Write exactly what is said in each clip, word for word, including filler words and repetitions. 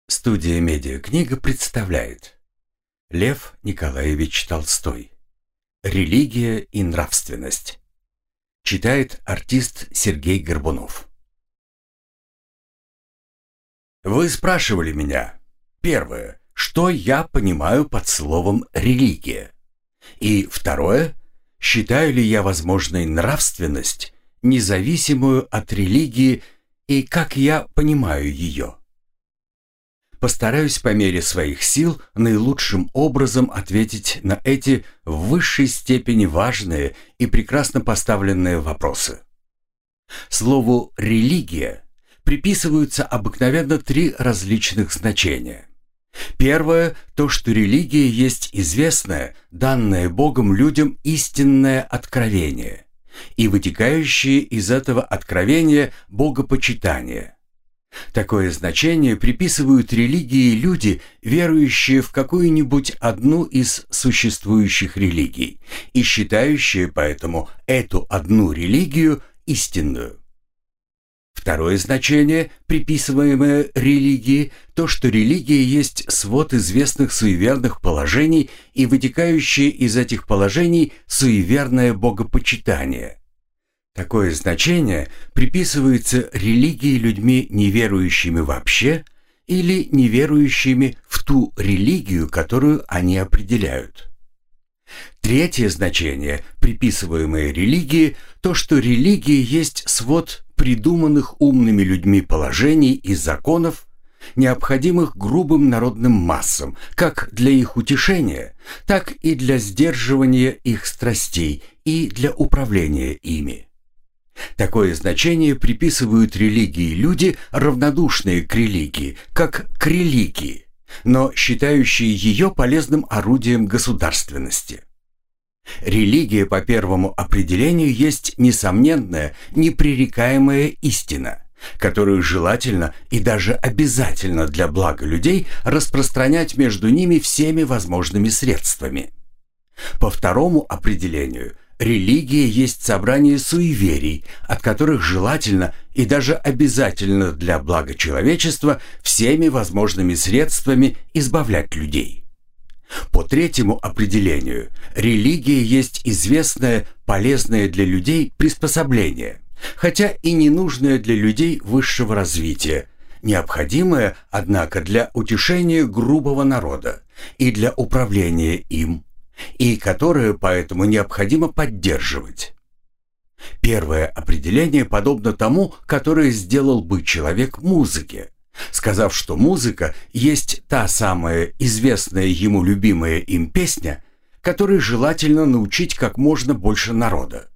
Студия «Медиакнига» представляет Лев Николаевич Толстой. Религия и нравственность. Читает артист Сергей Горбунов. Вы спрашивали меня, первое, что я понимаю под словом «религия», и второе, считаю ли я возможной нравственность, независимую от религии, и как я понимаю ее. Постараюсь по мере своих сил наилучшим образом ответить на эти в высшей степени важные и прекрасно поставленные вопросы. Слову «религия» приписываются обыкновенно три различных значения. Первое – то, что религия есть известное, данное Богом людям истинное откровение и вытекающее из этого откровения богопочитание. Такое значение приписывают религии люди, верующие в какую-нибудь одну из существующих религий и считающие поэтому эту одну религию истинную. Второе значение, приписываемое религии, то, что религия есть свод известных суеверных положений и вытекающее из этих положений суеверное богопочитание. Такое значение приписывается религии людьми неверующими вообще или неверующими в ту религию, которую они определяют. Третье значение, приписываемое религии, то, что религия есть свод придуманных умными людьми положений и законов, необходимых грубым народным массам, как для их утешения, так и для сдерживания их страстей и для управления ими. Такое значение приписывают религии люди, равнодушные к религии, как к религии, но считающие ее полезным орудием государственности. Религия по первому определению есть несомненная, непререкаемая истина, которую желательно и даже обязательно для блага людей распространять между ними всеми возможными средствами. По второму определению – религия есть собрание суеверий, от которых желательно и даже обязательно для блага человечества всеми возможными средствами избавлять людей. По третьему определению, религия есть известное, полезное для людей приспособление, хотя и ненужное для людей высшего развития, необходимое, однако, для утешения грубого народа и для управления им, и которое поэтому необходимо поддерживать. Первое определение подобно тому, которое сделал бы человек музыке, сказав, что музыка есть та самая известная ему любимая им песня, которой желательно научить как можно больше народа.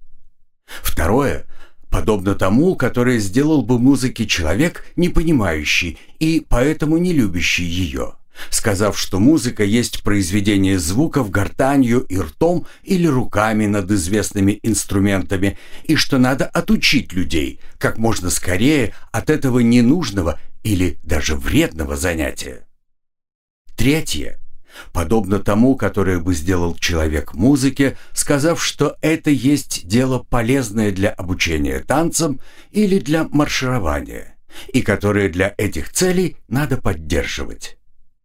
Второе подобно тому, которое сделал бы музыке человек, не понимающий и поэтому не любящий ее, сказав, что музыка есть произведение звуков гортанью и ртом или руками над известными инструментами, и что надо отучить людей как можно скорее от этого ненужного или даже вредного занятия. Третье подобно тому, которое бы сделал человек музыке, сказав, что это есть дело полезное для обучения танцам или для марширования, и которое для этих целей надо поддерживать.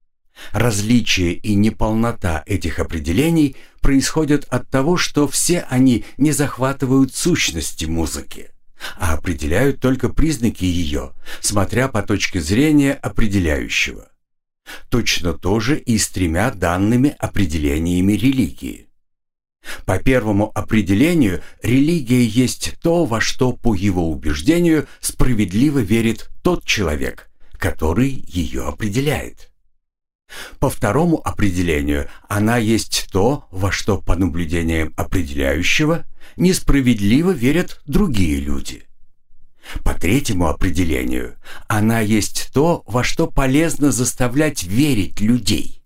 Различие и неполнота этих определений происходят от того, что все они не захватывают сущности музыки, а определяют только признаки ее, смотря по точке зрения определяющего. Точно то же и с тремя данными определениями религии. По первому определению, религия есть то, во что, по его убеждению, справедливо верит тот человек, который ее определяет. По второму определению, она есть то, во что, по наблюдениям определяющего, несправедливо верят другие люди. По третьему определению, она есть то, во что полезно заставлять верить людей.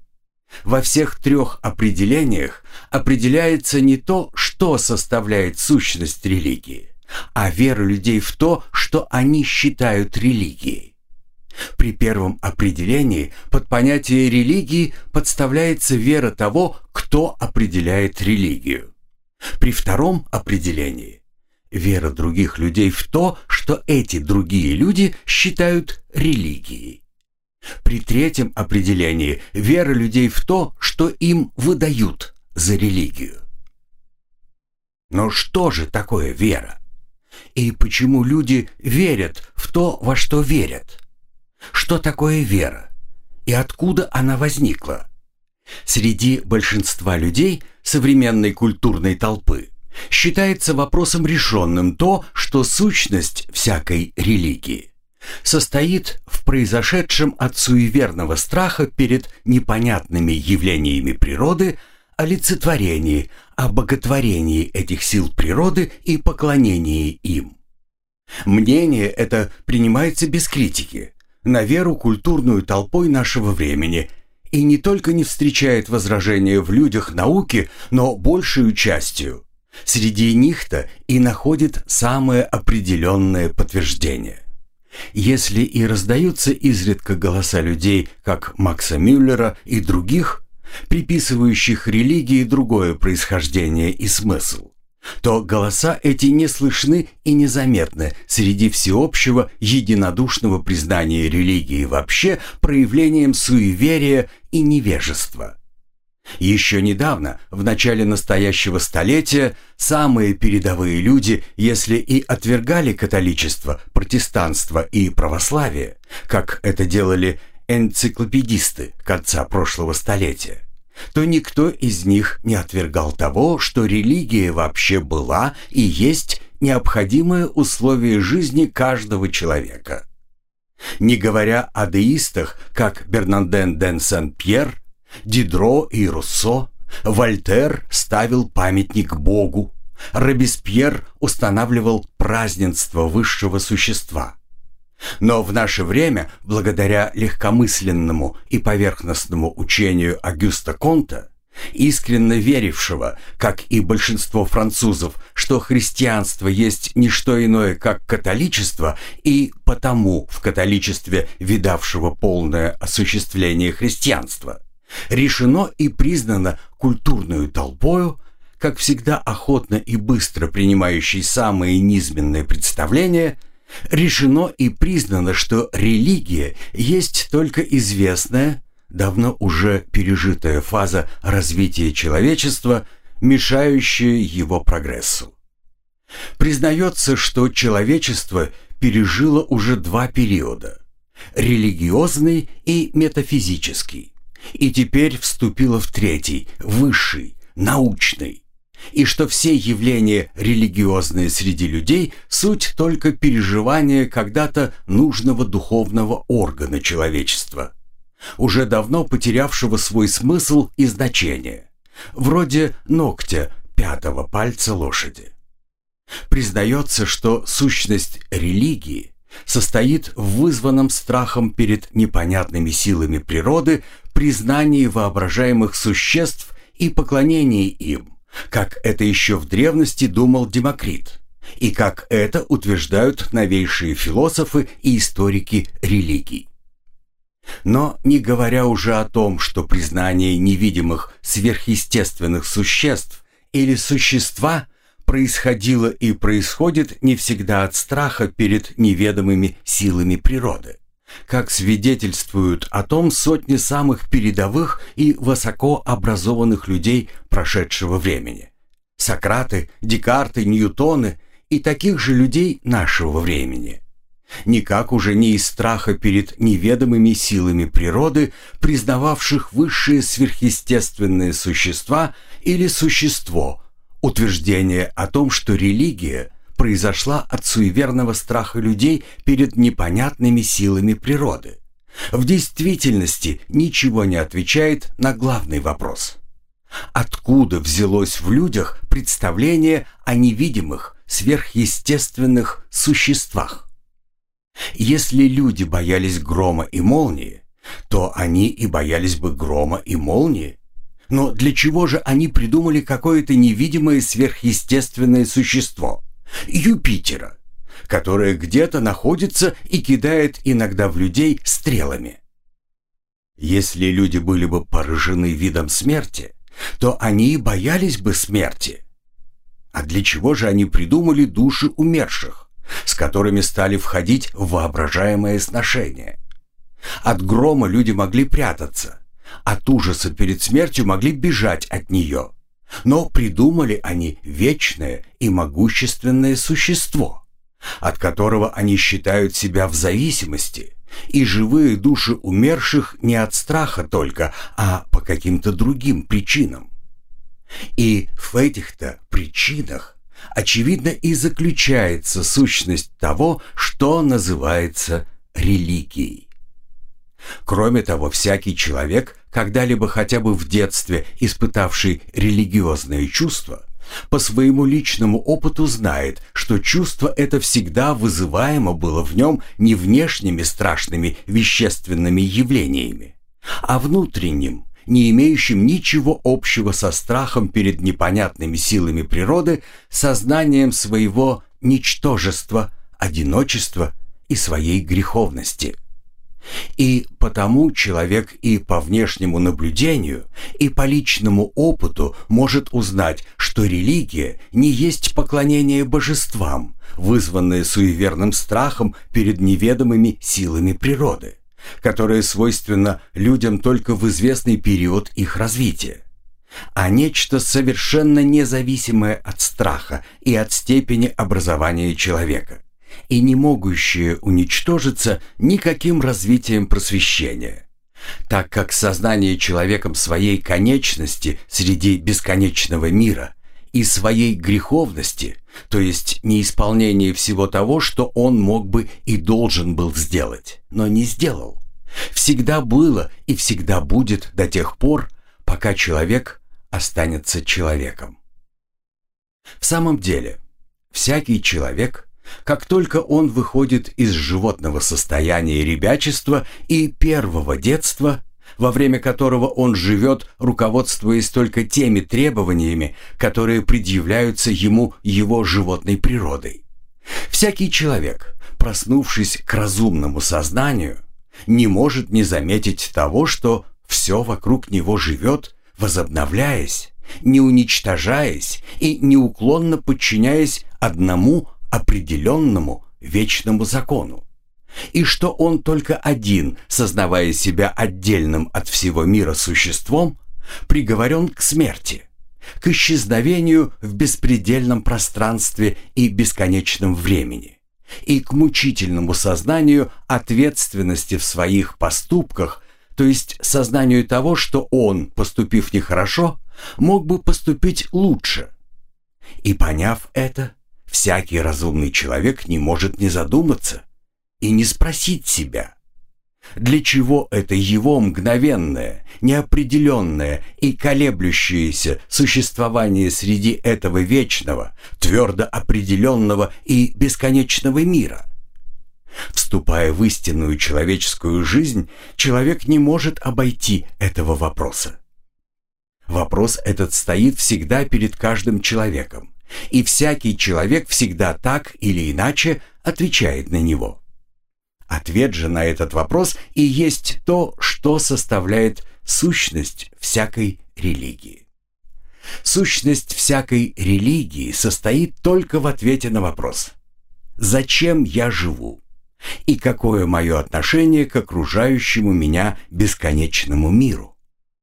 Во всех трех определениях определяется не то, что составляет сущность религии, а вера людей в то, что они считают религией. При первом определении под понятие религии подставляется вера того, кто определяет религию. При втором определении вера других людей в то, что эти другие люди считают религией. При третьем определении вера людей в то, что им выдают за религию. Но что же такое вера? И почему люди верят в то, во что верят? Что такое вера? И откуда она возникла? Среди большинства людей современной культурной толпы считается вопросом решенным то, что сущность всякой религии состоит в произошедшем от суеверного страха перед непонятными явлениями природы олицетворении, обоготворении этих сил природы и поклонении им. Мнение это принимается без критики, на веру культурную толпой нашего времени, и не только не встречает возражения в людях науки, но большую частью среди них-то и находит самое определенное подтверждение. Если и раздаются изредка голоса людей, как Макса Мюллера и других, приписывающих религии другое происхождение и смысл, то голоса эти не слышны и незаметны среди всеобщего единодушного признания религии вообще проявлением суеверия и невежества. Еще недавно, в начале настоящего столетия, самые передовые люди, если и отвергали католичество, протестанство и православие, как это делали энциклопедисты конца прошлого столетия, то никто из них не отвергал того, что религия вообще была и есть необходимое условие жизни каждого человека. Не говоря о деистах, как Бернарден де Сен-Пьер, Дидро и Руссо, Вольтер ставил памятник Богу, Робеспьер устанавливал празднество высшего существа. Но в наше время, благодаря легкомысленному и поверхностному учению Агюста Конта, искренне верившего, как и большинство французов, что христианство есть не что иное, как католичество, и потому в католичестве видавшего полное осуществление христианства, решено и признано культурную толпою, как всегда охотно и быстро принимающей самые низменные представления, решено и признано, что религия есть только известная, давно уже пережитая фаза развития человечества, мешающая его прогрессу. Признается, что человечество пережило уже два периода – религиозный и метафизический, и теперь вступило в третий, высший, научный, и что все явления религиозные среди людей – суть только переживания когда-то нужного духовного органа человечества, уже давно потерявшего свой смысл и значение, вроде ногтя пятого пальца лошади. Признается, что сущность религии состоит в вызванном страхом перед непонятными силами природы признании воображаемых существ и поклонении им, как это еще в древности думал Демокрит, и как это утверждают новейшие философы и историки религий. Но не говоря уже о том, что признание невидимых сверхъестественных существ или существа происходило и происходит не всегда от страха перед неведомыми силами природы, как свидетельствуют о том сотни самых передовых и высокообразованных людей прошедшего времени. Сократы, Декарты, Ньютоны и таких же людей нашего времени. Никак уже не из страха перед неведомыми силами природы, признававших высшие сверхъестественные существа или существо, утверждение о том, что религия произошла от суеверного страха людей перед непонятными силами природы, в действительности ничего не отвечает на главный вопрос. Откуда взялось в людях представление о невидимых сверхъестественных существах? Если люди боялись грома и молнии, то они и боялись бы грома и молнии. Но для чего же они придумали какое-то невидимое сверхъестественное существо – Юпитера, которое где-то находится и кидает иногда в людей стрелами? Если люди были бы поражены видом смерти, то они и боялись бы смерти. А для чего же они придумали души умерших, с которыми стали входить в воображаемое сношение? От грома люди могли прятаться, от ужаса перед смертью могли бежать от нее. Но придумали они вечное и могущественное существо, от которого они считают себя в зависимости, и живые души умерших не от страха только, а по каким-то другим причинам. И в этих-то причинах, очевидно, и заключается сущность того, что называется религией. Кроме того, всякий человек, когда-либо хотя бы в детстве испытавший религиозные чувства, по своему личному опыту знает, что чувство это всегда вызываемо было в нем не внешними страшными вещественными явлениями, а внутренним, не имеющим ничего общего со страхом перед непонятными силами природы, сознанием своего ничтожества, одиночества и своей греховности. И потому человек и по внешнему наблюдению, и по личному опыту может узнать, что религия не есть поклонение божествам, вызванное суеверным страхом перед неведомыми силами природы, которое свойственно людям только в известный период их развития, а нечто совершенно независимое от страха и от степени образования человека, и не могущее уничтожиться никаким развитием просвещения, так как сознание человеком своей конечности среди бесконечного мира и своей греховности, то есть неисполнение всего того, что он мог бы и должен был сделать, но не сделал, всегда было и всегда будет до тех пор, пока человек останется человеком. В самом деле, всякий человек, как только он выходит из животного состояния ребячества и первого детства, во время которого он живет, руководствуясь только теми требованиями, которые предъявляются ему его животной природой. Всякий человек, проснувшись к разумному сознанию, не может не заметить того, что все вокруг него живет, возобновляясь, не уничтожаясь и неуклонно подчиняясь одному определенному вечному закону, и что он только один, сознавая себя отдельным от всего мира существом, приговорен к смерти, к исчезновению в беспредельном пространстве и бесконечном времени, и к мучительному сознанию ответственности в своих поступках, то есть сознанию того, что он, поступив нехорошо, мог бы поступить лучше. И поняв это, всякий разумный человек не может не задуматься и не спросить себя, для чего это его мгновенное, неопределенное и колеблющееся существование среди этого вечного, твердо определенного и бесконечного мира. Вступая в истинную человеческую жизнь, человек не может обойти этого вопроса. Вопрос этот стоит всегда перед каждым человеком, и всякий человек всегда так или иначе отвечает на него. Ответ же на этот вопрос и есть то, что составляет сущность всякой религии. Сущность всякой религии состоит только в ответе на вопрос: «Зачем я живу?» и какое мое отношение к окружающему меня бесконечному миру.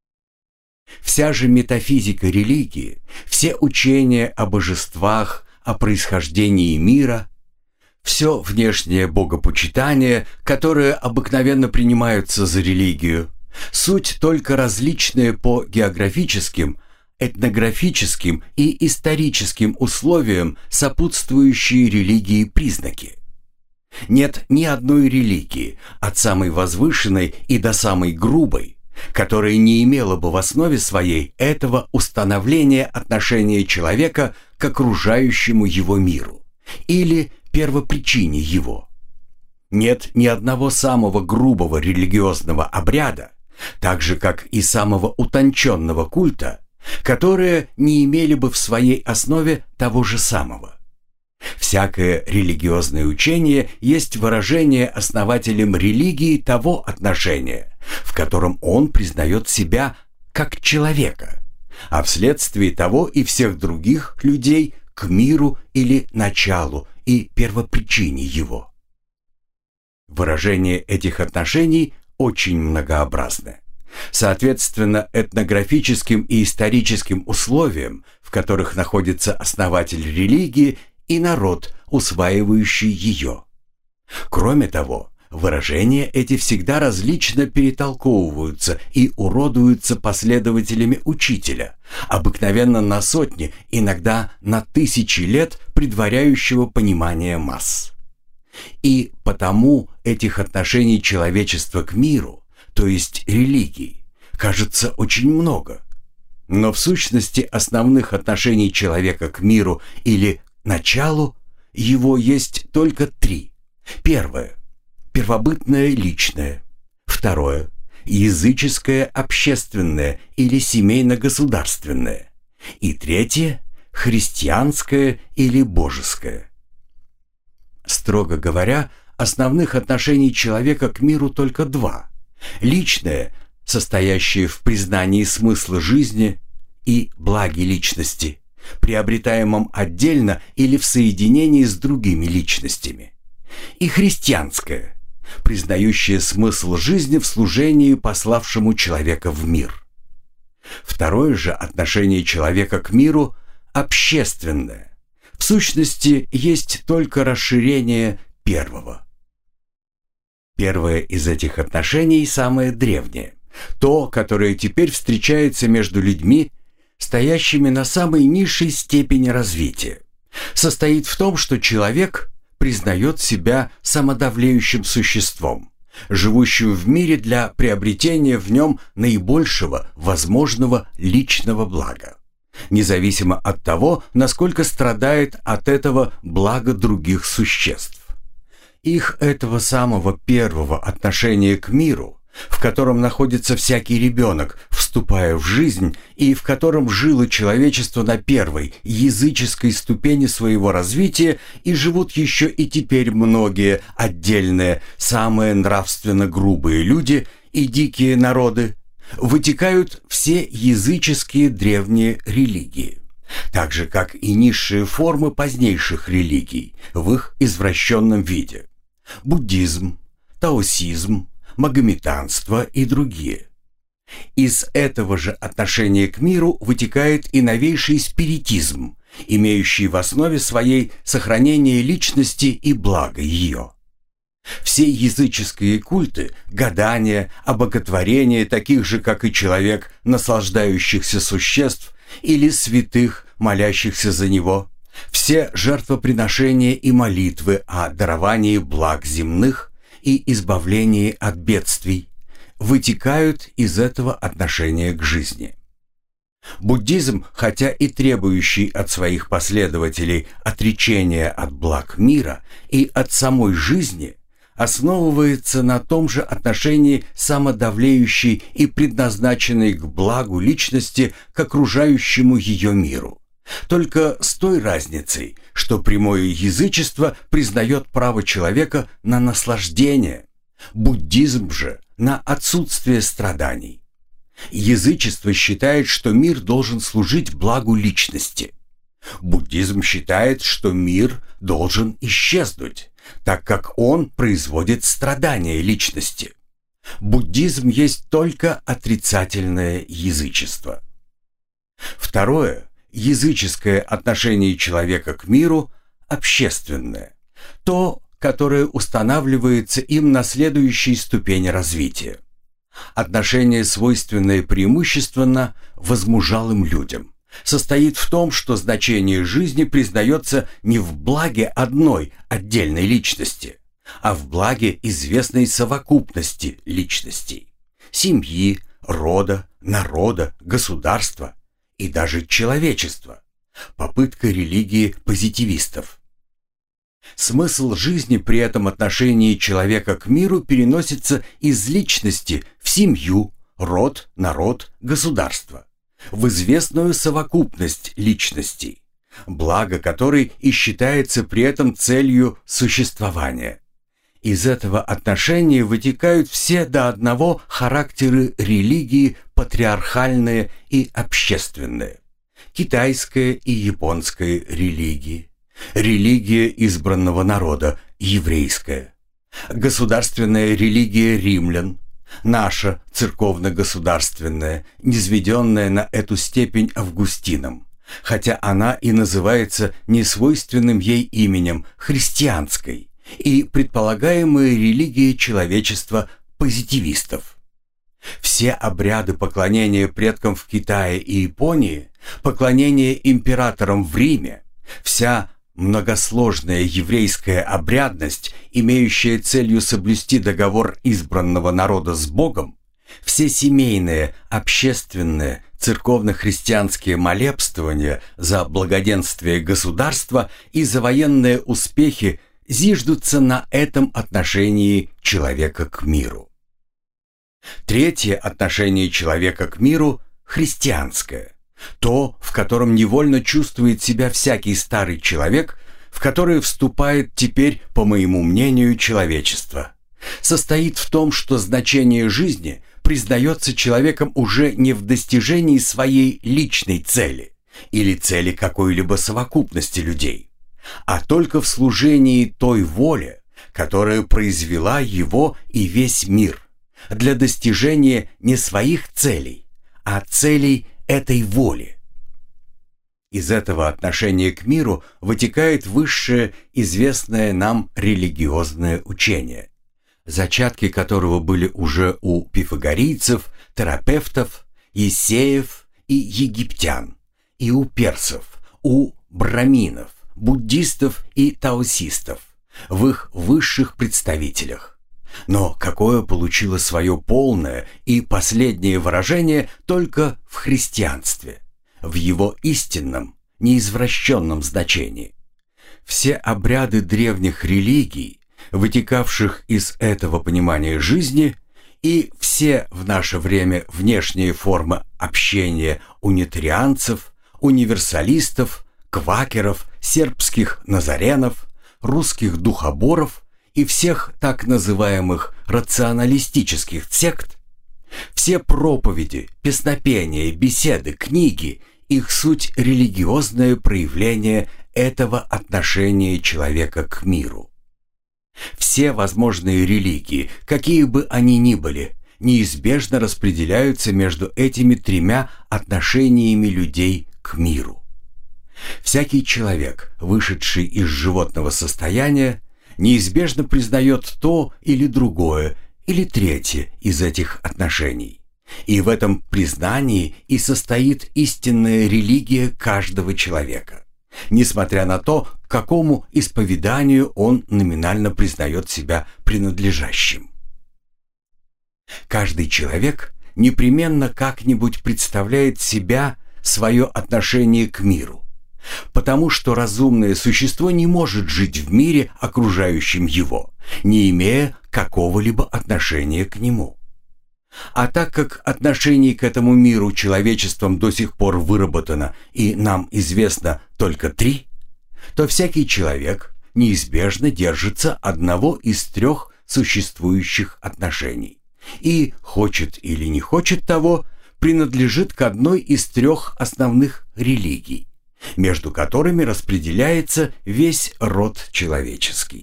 Вся же метафизика религии, все учения о божествах, о происхождении мира, все внешнее богопочитание, которое обыкновенно принимаются за религию, суть только различные по географическим, этнографическим и историческим условиям сопутствующие религии признаки. Нет ни одной религии, от самой возвышенной и до самой грубой, которая не имела бы в основе своей этого установления отношения человека к окружающему его миру или первопричине его. Нет ни одного самого грубого религиозного обряда, так же как и самого утонченного культа, которые не имели бы в своей основе того же самого. Всякое религиозное учение есть выражение основателем религии того отношения, в котором он признает себя как человека, а вследствие того и всех других людей к миру или началу и первопричине его. Выражение этих отношений очень многообразны. Соответственно, этнографическим и историческим условиям, в которых находится основатель религии и народ, усваивающий ее. Кроме того, выражения эти всегда различно перетолковываются и уродуются последователями учителя, обыкновенно на сотни, иногда на тысячи лет предваряющего понимание масс. И потому этих отношений человечества к миру, то есть религии, кажется очень много. Но в сущности основных отношений человека к миру или началу его есть только три. Первое – первобытное личное. Второе – языческое общественное или семейно-государственное. И третье – христианское или божеское. Строго говоря, основных отношений человека к миру только два. Личное, состоящее в признании смысла жизни, и благе личности, приобретаемом отдельно или в соединении с другими личностями. И христианское, признающее смысл жизни в служении пославшему человека в мир. Второе же отношение человека к миру – общественное. В сущности, есть только расширение первого. Первое из этих отношений самое древнее, то, которое теперь встречается между людьми, стоящими на самой низшей степени развития, состоит в том, что человек признает себя самодовлеющим существом, живущим в мире для приобретения в нем наибольшего возможного личного блага, независимо от того, насколько страдает от этого блага других существ. Их этого самого первого отношения к миру, в котором находится всякий ребенок, вступая в жизнь, и в котором жило человечество на первой языческой ступени своего развития, и живут еще и теперь многие отдельные, самые нравственно грубые люди и дикие народы, вытекают все языческие древние религии, так же, как и низшие формы позднейших религий в их извращенном виде – буддизм, таосизм, магометанство и другие. Из этого же отношения к миру вытекает и новейший спиритизм, имеющий в основе своей сохранение личности и благо ее. Все языческие культы, гадания, обоготворения таких же, как и человек, наслаждающихся существ, или святых, молящихся за него, все жертвоприношения и молитвы о даровании благ земных и избавлении от бедствий вытекают из этого отношения к жизни. Буддизм, хотя и требующий от своих последователей отречения от благ мира и от самой жизни, основывается на том же отношении самодовлеющей и предназначенной к благу личности к окружающему ее миру. Только с той разницей, что прямое язычество признает право человека на наслаждение, буддизм же на отсутствие страданий. Язычество считает, что мир должен служить благу личности. Буддизм считает, что мир должен исчезнуть, так как он производит страдания личности. Буддизм есть только отрицательное язычество. Второе – языческое отношение человека к миру общественное, то, которое устанавливается им на следующей ступени развития. Отношение, свойственное преимущественно возмужалым людям, состоит в том, что значение жизни признается не в благе одной отдельной личности, а в благе известной совокупности личностей, семьи, рода, народа, государства и даже человечества, попытка религии позитивистов. Смысл жизни при этом отношении человека к миру переносится из личности в семью, род, народ, государство, в известную совокупность личностей, благо которой и считается при этом целью существования. Из этого отношения вытекают все до одного характеры религии патриархальные и общественные, китайская и японская религии, религия избранного народа, еврейская, государственная религия римлян, наша церковно-государственная, низведенная на эту степень Августином, хотя она и называется несвойственным ей именем христианской, и предполагаемая религия человечества позитивистов. Все обряды поклонения предкам в Китае и Японии, поклонение императорам в Риме, вся многосложная еврейская обрядность, имеющая целью соблюсти договор избранного народа с Богом, все семейные, общественные, церковно-христианские молебствования за благоденствие государства и за военные успехи зиждутся на этом отношении человека к миру. Третье отношение человека к миру – христианское. То, в котором невольно чувствует себя всякий старый человек, в которое вступает теперь, по моему мнению, человечество, состоит в том, что значение жизни признается человеком уже не в достижении своей личной цели или цели какой-либо совокупности людей, а только в служении той воле, которая произвела его и весь мир, для достижения не своих целей, а целей этой воли. Из этого отношения к миру вытекает высшее известное нам религиозное учение, зачатки которого были уже у пифагорийцев, терапевтов, ессеев и египтян, и у персов, у браминов, буддистов и таосистов, в их высших представителях. Но какое получило свое полное и последнее выражение только в христианстве, в его истинном, неизвращенном значении. Все обряды древних религий, вытекавших из этого понимания жизни, и все в наше время внешние формы общения унитарианцев, универсалистов, квакеров, сербских назаренов, русских духоборов и всех так называемых рационалистических сект, все проповеди, песнопения, беседы, книги, их суть религиозное проявление этого отношения человека к миру. Все возможные религии, какие бы они ни были, неизбежно распределяются между этими тремя отношениями людей к миру. Всякий человек, вышедший из животного состояния, неизбежно признает то или другое, или третье из этих отношений. И в этом признании и состоит истинная религия каждого человека, несмотря на то, к какому исповеданию он номинально признает себя принадлежащим. Каждый человек непременно как-нибудь представляет себя, свое отношение к миру, потому что разумное существо не может жить в мире, окружающем его, не имея какого-либо отношения к нему. А так как отношений к этому миру человечеством до сих пор выработано и нам известно только три, то всякий человек неизбежно держится одного из трех существующих отношений и, хочет или не хочет того, принадлежит к одной из трех основных религий, между которыми распределяется весь род человеческий.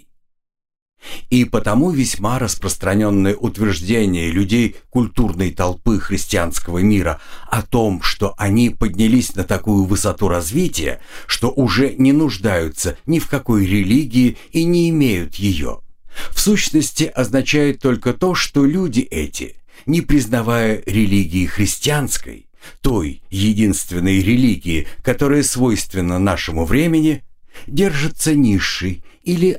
И потому весьма распространенное утверждение людей культурной толпы христианского мира о том, что они поднялись на такую высоту развития, что уже не нуждаются ни в какой религии и не имеют ее, в сущности означает только то, что люди эти, не признавая религии христианской, той единственной религии, которая свойственна нашему времени, держатся низшей или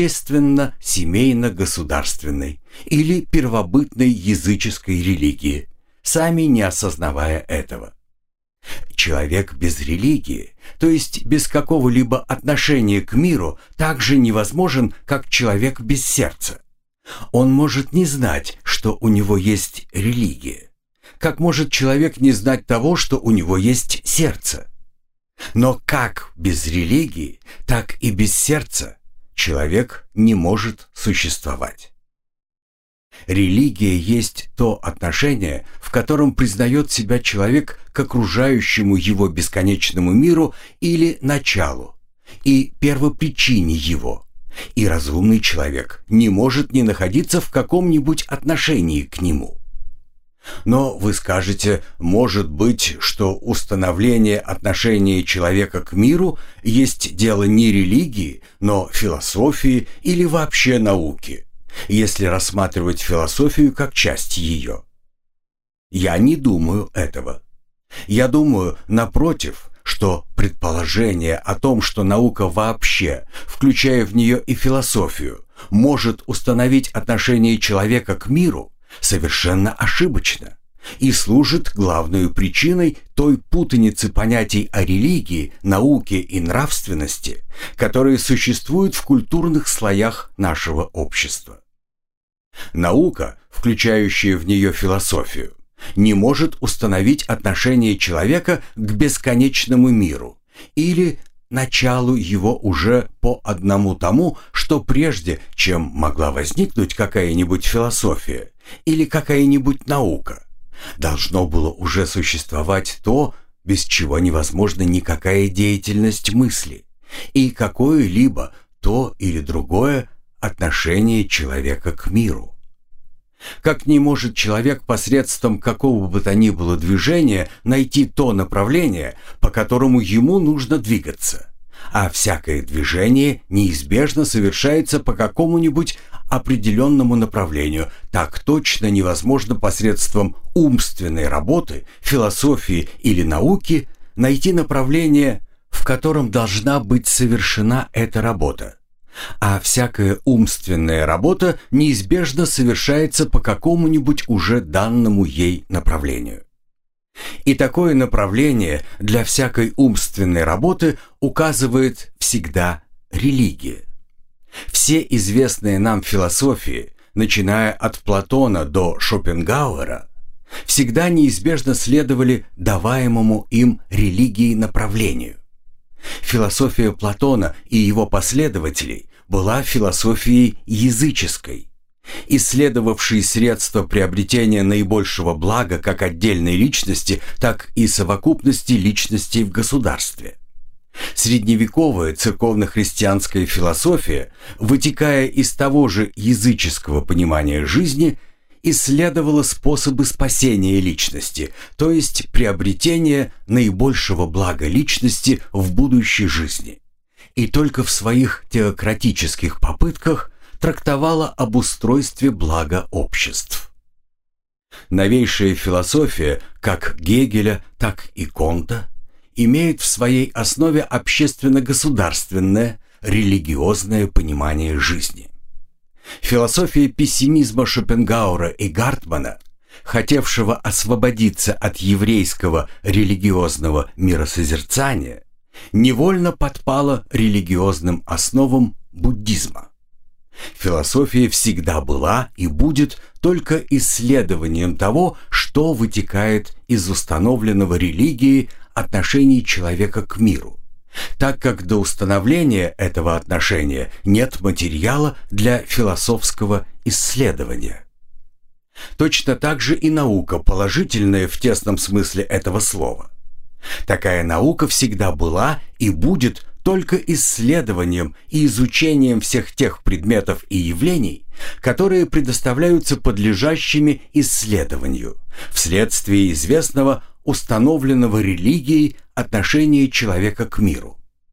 общественно-семейно-государственной или первобытной языческой религии, сами не осознавая этого. Человек без религии, то есть без какого-либо отношения к миру, так же невозможен, как человек без сердца. Он может не знать, что у него есть религия, как может человек не знать того, что у него есть сердце. Но как без религии, так и без сердца человек не может существовать. Религия есть то отношение, в котором признает себя человек к окружающему его бесконечному миру или началу, и первопричине его, и разумный человек не может не находиться в каком-нибудь отношении к нему. Но вы скажете, может быть, что установление отношения человека к миру есть дело не религии, но философии или вообще науки, если рассматривать философию как часть ее. Я не думаю этого. Я думаю, напротив, что предположение о том, что наука вообще, включая в нее и философию, может установить отношение человека к миру, совершенно ошибочно и служит главной причиной той путаницы понятий о религии, науке и нравственности, которые существуют в культурных слоях нашего общества. Наука, включающая в нее философию, не может установить отношение человека к бесконечному миру или началу его уже по одному тому, что прежде, чем могла возникнуть какая-нибудь философия или какая-нибудь наука, должно было уже существовать то, без чего невозможна никакая деятельность мысли и какое-либо то или другое отношение человека к миру. Как не может человек посредством какого бы то ни было движения найти то направление, по которому ему нужно двигаться, а всякое движение неизбежно совершается по какому-нибудь определенному направлению, так точно невозможно посредством умственной работы, философии или науки найти направление, в котором должна быть совершена эта работа. А всякая умственная работа неизбежно совершается по какому-нибудь уже данному ей направлению. И такое направление для всякой умственной работы указывает всегда религия. Все известные нам философии, начиная от Платона до Шопенгауэра, всегда неизбежно следовали даваемому им религии направлению. Философия Платона и его последователей была философией языческой, исследовавшей средства приобретения наибольшего блага как отдельной личности, так и совокупности личностей в государстве. Средневековая церковно-христианская философия, вытекая из того же языческого понимания жизни, исследовала способы спасения личности, то есть приобретения наибольшего блага личности в будущей жизни, и только в своих теократических попытках трактовала об устройстве блага обществ. Новейшая философия, как Гегеля, так и Конта, имеет в своей основе общественно-государственное, религиозное понимание жизни. Философия пессимизма Шопенгауэра и Гартмана, хотевшего освободиться от еврейского религиозного миросозерцания, невольно подпала религиозным основам буддизма. Философия всегда была и будет только исследованием того, что вытекает из установленного религией отношений человека к миру, так как до установления этого отношения нет материала для философского исследования. Точно так же и наука, положительная в тесном смысле этого слова. Такая наука всегда была и будет только исследованием и изучением всех тех предметов и явлений, которые предоставляются подлежащими исследованию, вследствие известного установленного религией отношения человека к миру.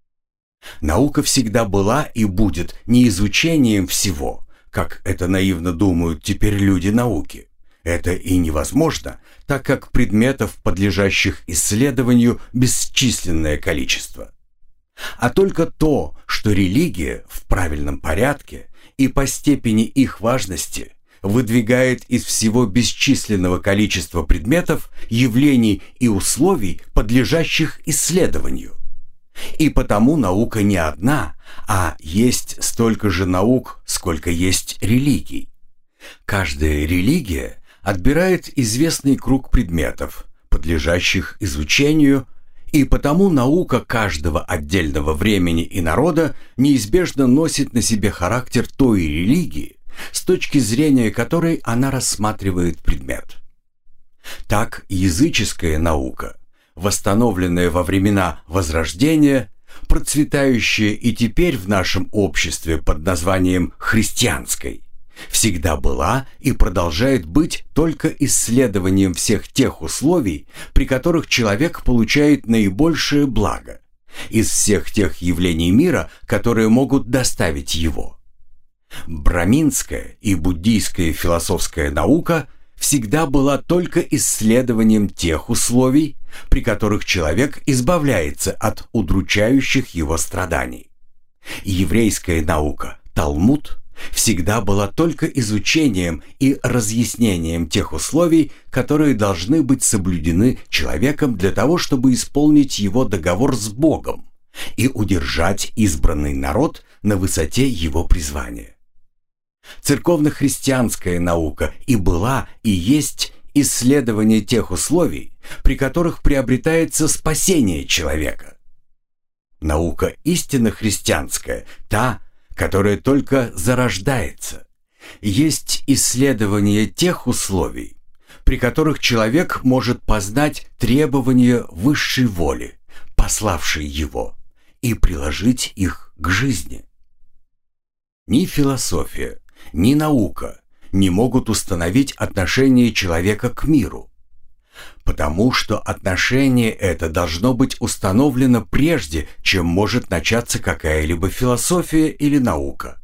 Наука всегда была и будет не изучением всего, как это наивно думают теперь люди науки. Это и невозможно, так как предметов, подлежащих исследованию, бесчисленное количество. А только то, что религия в правильном порядке и по степени их важности выдвигает из всего бесчисленного количества предметов, явлений и условий, подлежащих исследованию. И потому наука не одна, а есть столько же наук, сколько есть религий. Каждая религия отбирает известный круг предметов, подлежащих изучению, и потому наука каждого отдельного времени и народа неизбежно носит на себе характер той религии, с точки зрения которой она рассматривает предмет. Так языческая наука, восстановленная во времена Возрождения, процветающая и теперь в нашем обществе под названием христианской, всегда была и продолжает быть только исследованием всех тех условий, при которых человек получает наибольшее благо, из всех тех явлений мира, которые могут доставить его. Браминская и буддийская философская наука всегда была только исследованием тех условий, при которых человек избавляется от удручающих его страданий. Еврейская наука, Талмуд, всегда была только изучением и разъяснением тех условий, которые должны быть соблюдены человеком для того, чтобы исполнить его договор с Богом и удержать избранный народ на высоте его призвания. Церковно-христианская наука и была, и есть исследование тех условий, при которых приобретается спасение человека. Наука истинно христианская, та, которая только зарождается, есть исследование тех условий, при которых человек может познать требования высшей воли, пославшей его, и приложить их к жизни. Ни философия, ни наука не могут установить отношение человека к миру, потому что отношение это должно быть установлено прежде, чем может начаться какая-либо философия или наука.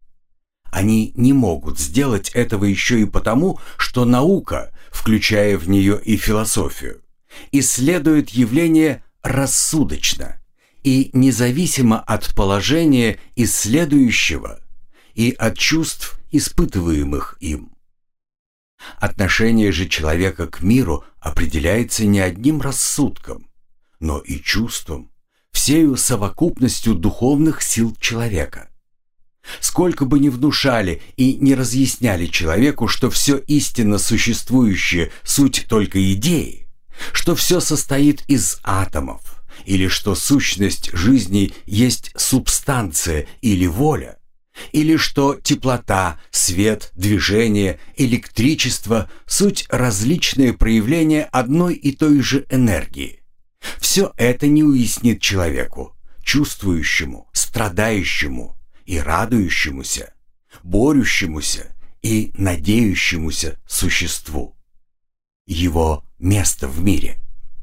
Они не могут сделать этого еще и потому, что наука, включая в нее и философию, исследует явление рассудочно и независимо от положения исследующего и от чувств, испытываемых им. Отношение же человека к миру определяется не одним рассудком, но и чувством, всею совокупностью духовных сил человека. Сколько бы ни внушали и не разъясняли человеку, что все истинно существующее суть только идеи, что все состоит из атомов, или что сущность жизни есть субстанция или воля, или что теплота, свет, движение, электричество – суть различные проявления одной и той же энергии. Все это не уяснит человеку, чувствующему, страдающему и радующемуся, борющемуся и надеющемуся существу. Его место в мире.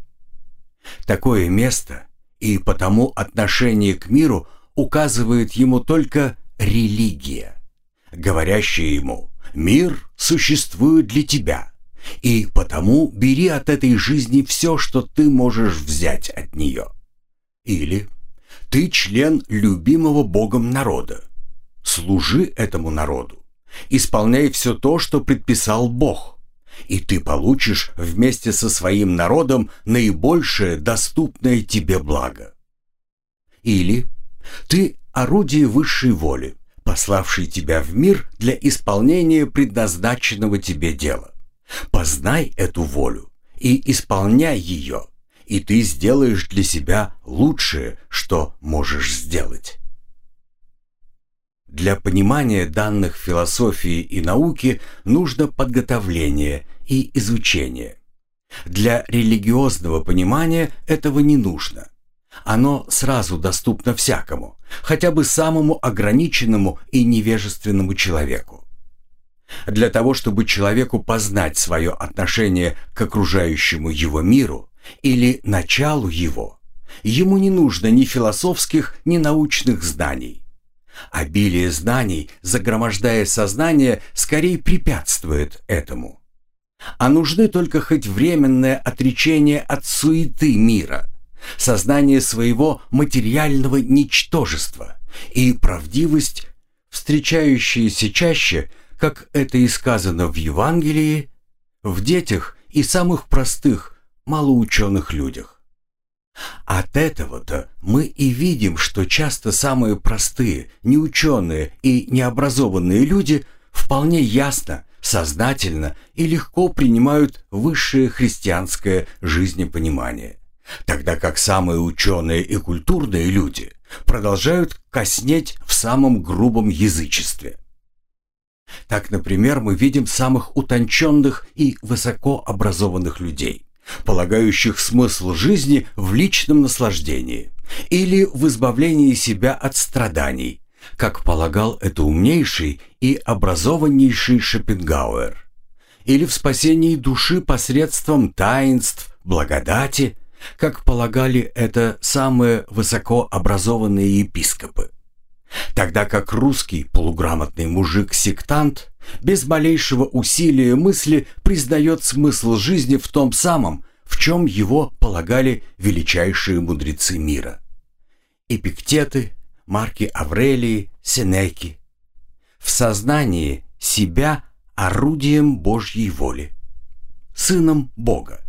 Такое место и потому отношение к миру указывает ему только религия, говорящая ему: «Мир существует для тебя, и потому бери от этой жизни все, что ты можешь взять от нее». Или «Ты член любимого Богом народа, служи этому народу, исполняй все то, что предписал Бог, и ты получишь вместе со своим народом наибольшее доступное тебе благо». Или «Ты орудие высшей воли, пославшей тебя в мир для исполнения предназначенного тебе дела. Познай эту волю и исполняй ее, и ты сделаешь для себя лучшее, что можешь сделать». Для понимания данных философии и науки нужно подготовление и изучение. Для религиозного понимания этого не нужно. Оно сразу доступно всякому, хотя бы самому ограниченному и невежественному человеку. Для того, чтобы человеку познать свое отношение к окружающему его миру или началу его, ему не нужно ни философских, ни научных знаний. Обилие знаний, загромождая сознание, скорее препятствует этому. А нужны только хоть временное отречение от суеты мира, сознание своего материального ничтожества и правдивость, встречающиеся чаще, как это и сказано в Евангелии, в детях и самых простых, малоученых людях. От этого-то мы и видим, что часто самые простые, неученые и необразованные люди вполне ясно, сознательно и легко принимают высшее христианское жизнепонимание, тогда как самые ученые и культурные люди продолжают коснеть в самом грубом язычестве. Так, например, мы видим самых утонченных и высокообразованных людей, полагающих смысл жизни в личном наслаждении или в избавлении себя от страданий, как полагал это умнейший и образованнейший Шопенгауэр, или в спасении души посредством таинств, благодати, как полагали это самые высокообразованные епископы. Тогда как русский полуграмотный мужик-сектант без малейшего усилия мысли признает смысл жизни в том самом, в чем его полагали величайшие мудрецы мира. Эпиктеты, Марки Аврелии, Сенеки. В сознании себя орудием Божьей воли, сыном Бога.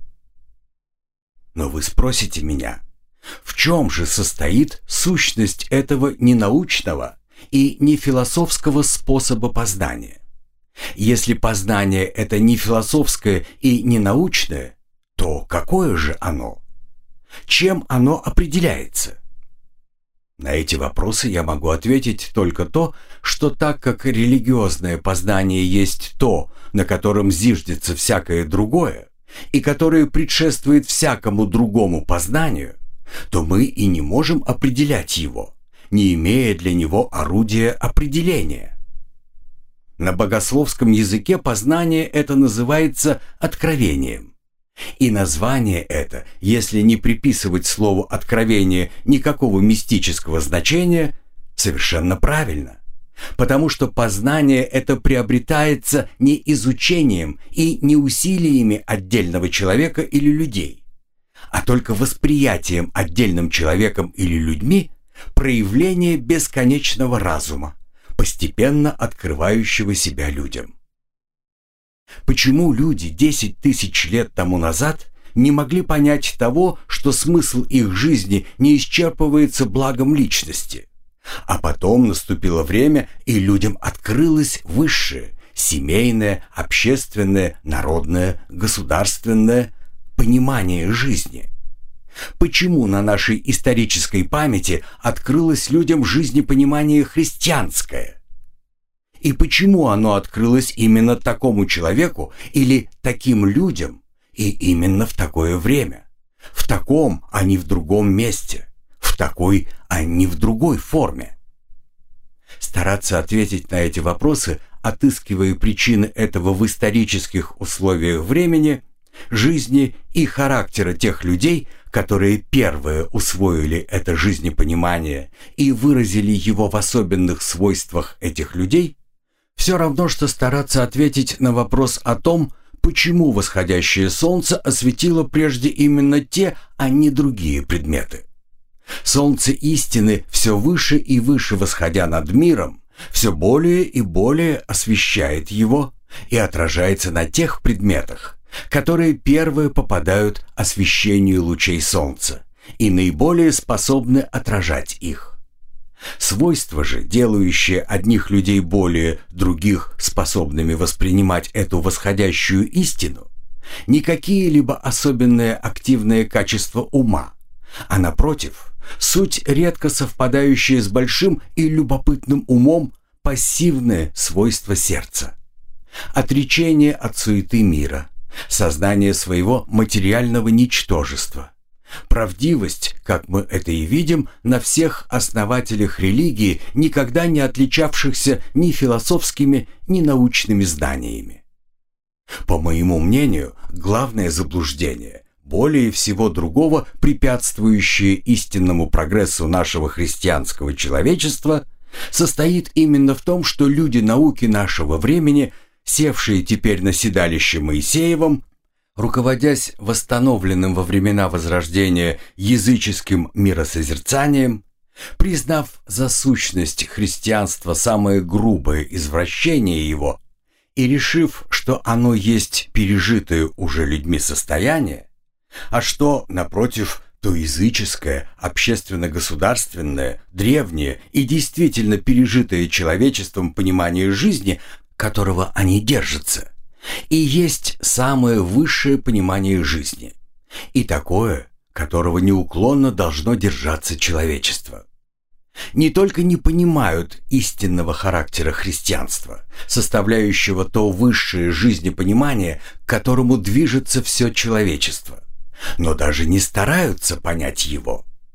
Но вы спросите меня, в чем же состоит сущность этого ненаучного и нефилософского способа познания? Если познание это не философское и не научное, то какое же оно? Чем оно определяется? На эти вопросы я могу ответить только то, что так как религиозное познание есть то, на котором зиждется всякое другое, и которое предшествует всякому другому познанию, то мы и не можем определять его, не имея для него орудия определения. На богословском языке познание это называется откровением. И название это, если не приписывать слову «откровение» никакого мистического значения, совершенно правильно, потому что познание это приобретается не изучением и не усилиями отдельного человека или людей, а только восприятием отдельным человеком или людьми проявления бесконечного разума, постепенно открывающего себя людям. Почему люди десять тысяч лет тому назад не могли понять того, что смысл их жизни не исчерпывается благом личности, а потом наступило время, и людям открылось высшее, семейное, общественное, народное, государственное понимание жизни? Почему на нашей исторической памяти открылось людям жизнепонимание христианское? И почему оно открылось именно такому человеку или таким людям, и именно в такое время? В таком, а не в другом месте, в такой, а не в другой форме? Стараться ответить на эти вопросы, отыскивая причины этого в исторических условиях времени, жизни и характера тех людей, которые первые усвоили это жизнепонимание и выразили его в особенных свойствах этих людей, все равно, что стараться ответить на вопрос о том, почему восходящее солнце осветило прежде именно те, а не другие предметы. Солнце истины все выше и выше восходя над миром, все более и более освещает его и отражается на тех предметах, которые первые попадают освещению лучей солнца и наиболее способны отражать их. Свойства же, делающие одних людей более, других способными воспринимать эту восходящую истину, не какие-либо особенные активные качества ума, а напротив, суть редко совпадающие с большим и любопытным умом пассивные свойства сердца. Отречение от суеты мира, сознание своего материального ничтожества, правдивость, как мы это и видим, на всех основателях религии, никогда не отличавшихся ни философскими, ни научными знаниями. По моему мнению, главное заблуждение, более всего другого препятствующее истинному прогрессу нашего христианского человечества, состоит именно в том, что люди науки нашего времени, севшие теперь на седалище Моисеевом, руководясь восстановленным во времена Возрождения языческим миросозерцанием, признав за сущность христианства самое грубое извращение его и решив, что оно есть пережитое уже людьми состояние, а что, напротив, то языческое, общественно-государственное, древнее и действительно пережитое человечеством понимание жизни, которого они держатся, и есть самое высшее понимание жизни, и такое, которого неуклонно должно держаться человечество. Не только не понимают истинного характера христианства, составляющего то высшее жизнепонимание, к которому движется все человечество, но даже не стараются понять его.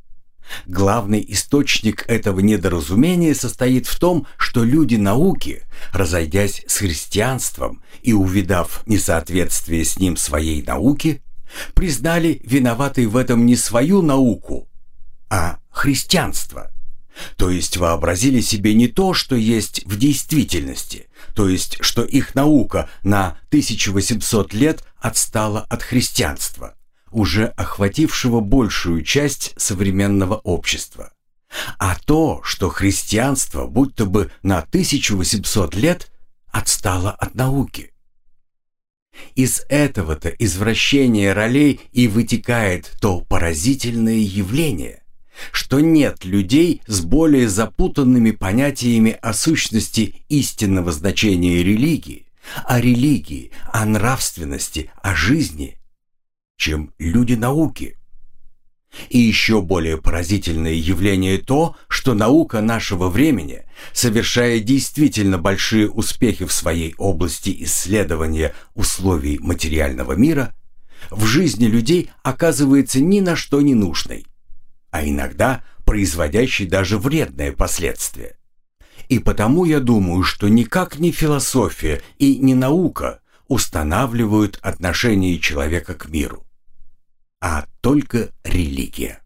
Главный источник этого недоразумения состоит в том, что люди науки, разойдясь с христианством и увидав несоответствие с ним своей науки, признали виноватой в этом не свою науку, а христианство. То есть вообразили себе не то, что есть в действительности, то есть что их наука на тысяча восемьсот лет отстала от христианства, уже охватившего большую часть современного общества, а то, что христианство будто бы на тысяча восемьсот лет отстало от науки. Из этого-то извращения ролей и вытекает то поразительное явление, что нет людей с более запутанными понятиями о сущности истинного значения религии, о религии, о нравственности, о жизни, чем люди науки. И еще более поразительное явление то, что наука нашего времени, совершая действительно большие успехи в своей области исследования условий материального мира, в жизни людей оказывается ни на что не нужной, а иногда производящей даже вредные последствия. И потому я думаю, что никак не философия и не наука устанавливают отношение человека к миру, а только религия.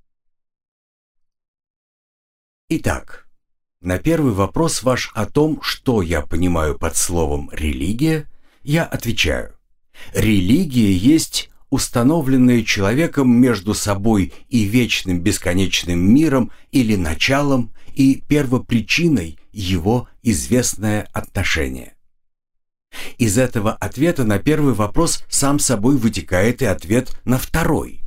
Итак, на первый вопрос ваш о том, что я понимаю под словом «религия», я отвечаю: религия есть установленное человеком между собой и вечным бесконечным миром или началом и первопричиной его известное отношение. Из этого ответа на первый вопрос сам собой вытекает и ответ на второй.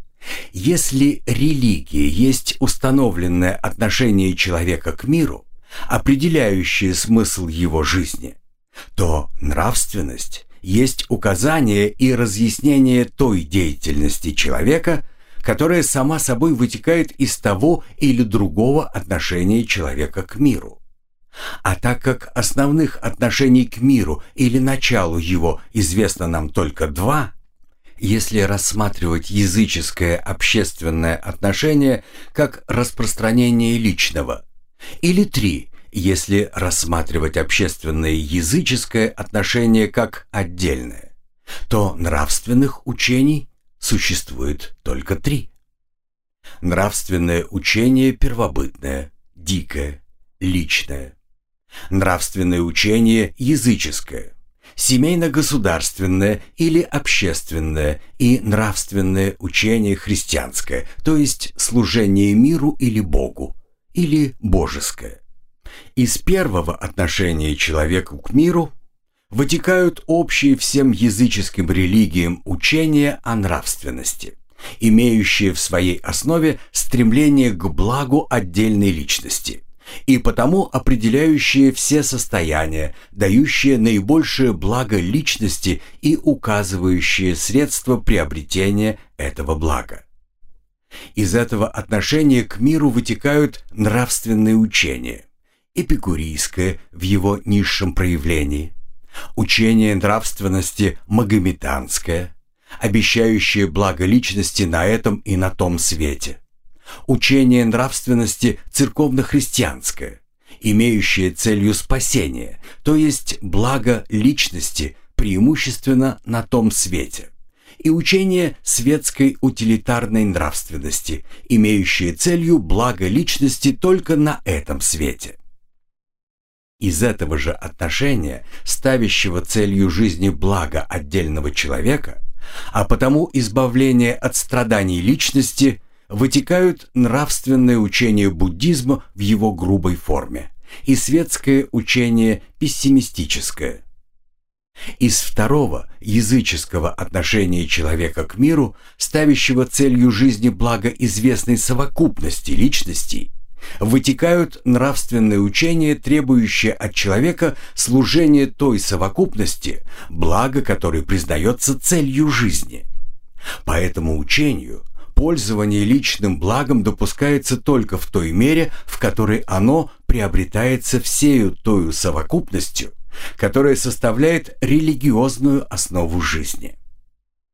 Если религия есть установленное отношение человека к миру, определяющее смысл его жизни, то нравственность есть указание и разъяснение той деятельности человека, которая сама собой вытекает из того или другого отношения человека к миру. А так как основных отношений к миру или началу его известно нам только два, если рассматривать языческое общественное отношение как распространение личного, или три, если рассматривать общественное языческое отношение как отдельное, то нравственных учений существует только три. Нравственное учение первобытное, дикое, личное. Нравственное учение языческое, семейно-государственное или общественное, и нравственное учение христианское, то есть служение миру или Богу, или божеское. Из первого отношения человека к миру вытекают общие всем языческим религиям учения о нравственности, имеющие в своей основе стремление к благу отдельной личности, и потому определяющие все состояния, дающие наибольшее благо личности и указывающие средства приобретения этого блага. Из этого отношения к миру вытекают нравственные учения: эпикурейское в его низшем проявлении, учение нравственности магометанское, обещающее благо личности на этом и на том свете, учение нравственности церковно-христианское, имеющее целью спасение, то есть благо личности преимущественно на том свете, и учение светской утилитарной нравственности, имеющее целью благо личности только на этом свете. Из этого же отношения, ставящего целью жизни благо отдельного человека, а потому избавление от страданий личности, вытекают нравственное учение буддизма в его грубой форме и светское учение пессимистическое. Из второго языческого отношения человека к миру, ставящего целью жизни благо известной совокупности личностей, вытекают нравственные учения, требующие от человека служения той совокупности, благо которой признается целью жизни. По этому учению пользование личным благом допускается только в той мере, в которой оно приобретается всею тою совокупностью, которая составляет религиозную основу жизни.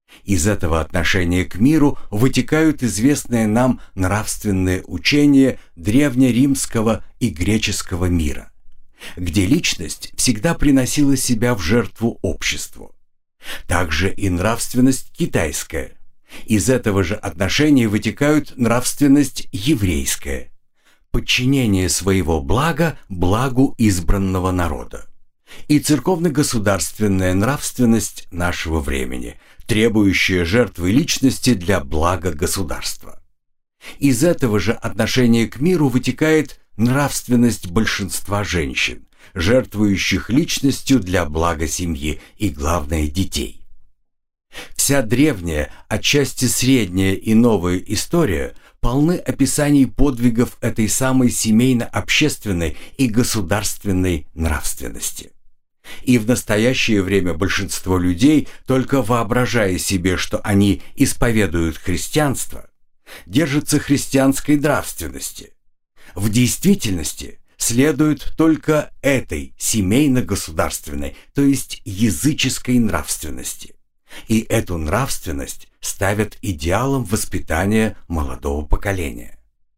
Из этого отношения к миру вытекают известные нам нравственные учения древнеримского и греческого мира, где личность всегда приносила себя в жертву обществу. Также и нравственность китайская. Из этого же отношения вытекают нравственность еврейская, подчинение своего блага благу избранного народа, и церковно-государственная нравственность нашего времени, требующая жертвы личности для блага государства. Из этого же отношения к миру вытекает нравственность большинства женщин, жертвующих личностью для блага семьи и, главное, детей. Вся древняя, отчасти средняя и новая история полны описаний подвигов этой самой семейно-общественной и государственной нравственности. И в настоящее время большинство людей, только воображая себе, что они исповедуют христианство, держатся христианской нравственности. В действительности следуют только этой семейно-государственной, то есть языческой нравственности. И эту нравственность ставят идеалом воспитания молодого поколения.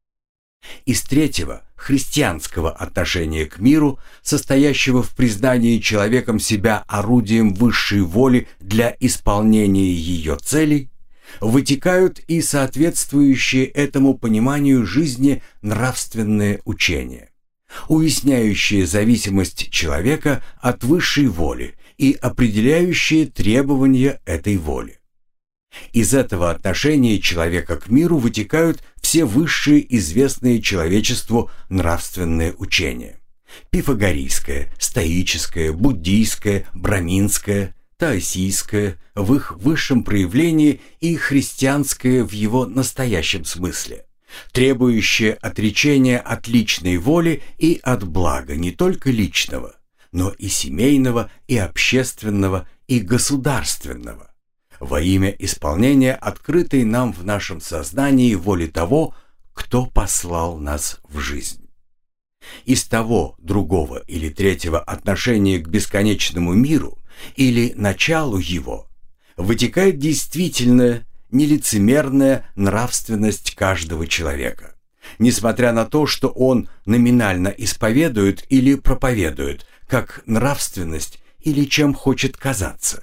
Из третьего, христианского отношения к миру, состоящего в признании человеком себя орудием высшей воли для исполнения ее целей, вытекают и соответствующие этому пониманию жизни нравственные учения, уясняющие зависимость человека от высшей воли и определяющие требования этой воли. Из этого отношения человека к миру вытекают все высшие известные человечеству нравственные учения: пифагорейское, стоическое, буддийское, браминское, таосийское в их высшем проявлении и христианское в его настоящем смысле, требующее отречения от личной воли и от блага не только личного, но и семейного, и общественного, и государственного, во имя исполнения открытой нам в нашем сознании воли того, кто послал нас в жизнь. Из того, другого или третьего отношения к бесконечному миру или началу его вытекает действительная, нелицемерная нравственность каждого человека, несмотря на то, что он номинально исповедует или проповедует, как нравственность или чем хочет казаться.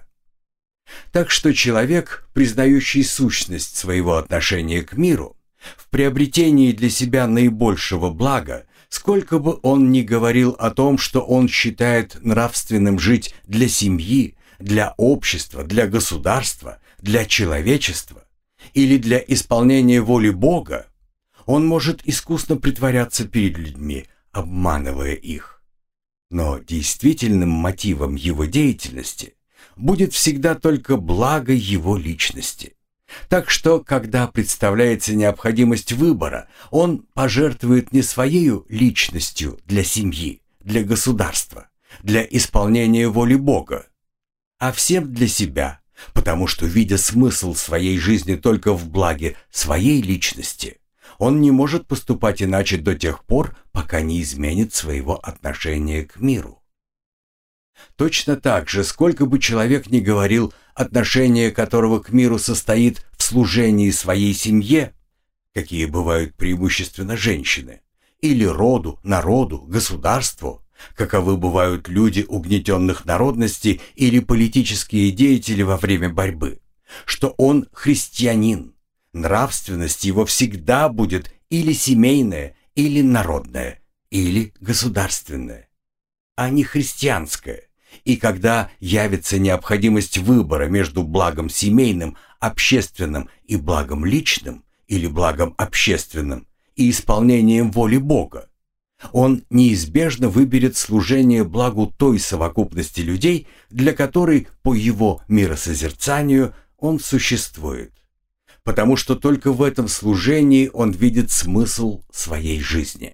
Так что человек, признающий сущность своего отношения к миру, в приобретении для себя наибольшего блага, сколько бы он ни говорил о том, что он считает нравственным жить для семьи, для общества, для государства, для человечества или для исполнения воли Бога, он может искусно притворяться перед людьми, обманывая их. Но действительным мотивом его деятельности будет всегда только благо его личности. Так что, когда представляется необходимость выбора, он пожертвует не своей личностью для семьи, для государства, для исполнения воли Бога, а всем для себя, потому что, видя смысл своей жизни только в благе своей личности, он не может поступать иначе до тех пор, пока не изменит своего отношения к миру. Точно так же, сколько бы человек ни говорил, отношение которого к миру состоит в служении своей семье, какие бывают преимущественно женщины, или роду, народу, государству, каковы бывают люди угнетенных народностей или политические деятели во время борьбы, что он христианин, нравственность его всегда будет или семейная, или народная, или государственная, а не христианская. И когда явится необходимость выбора между благом семейным, общественным и благом личным, или благом общественным и исполнением воли Бога, он неизбежно выберет служение благу той совокупности людей, для которой, по его миросозерцанию, он существует, потому что только в этом служении он видит смысл своей жизни.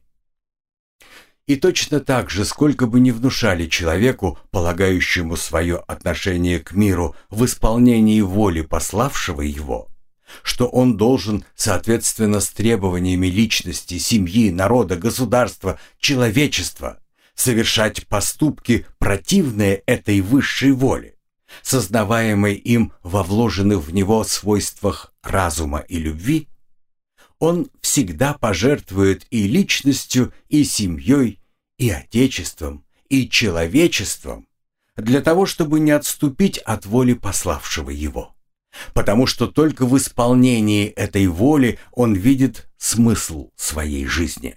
И точно так же, сколько бы ни внушали человеку, полагающему свое отношение к миру в исполнении воли пославшего его, что он должен, соответственно с требованиями личности, семьи, народа, государства, человечества, совершать поступки, противные этой высшей воле, сознаваемой им во вложенных в него свойствах разума и любви, он всегда пожертвует и личностью, и семьей, и отечеством, и человечеством для того, чтобы не отступить от воли пославшего его. Потому что только в исполнении этой воли он видит смысл своей жизни.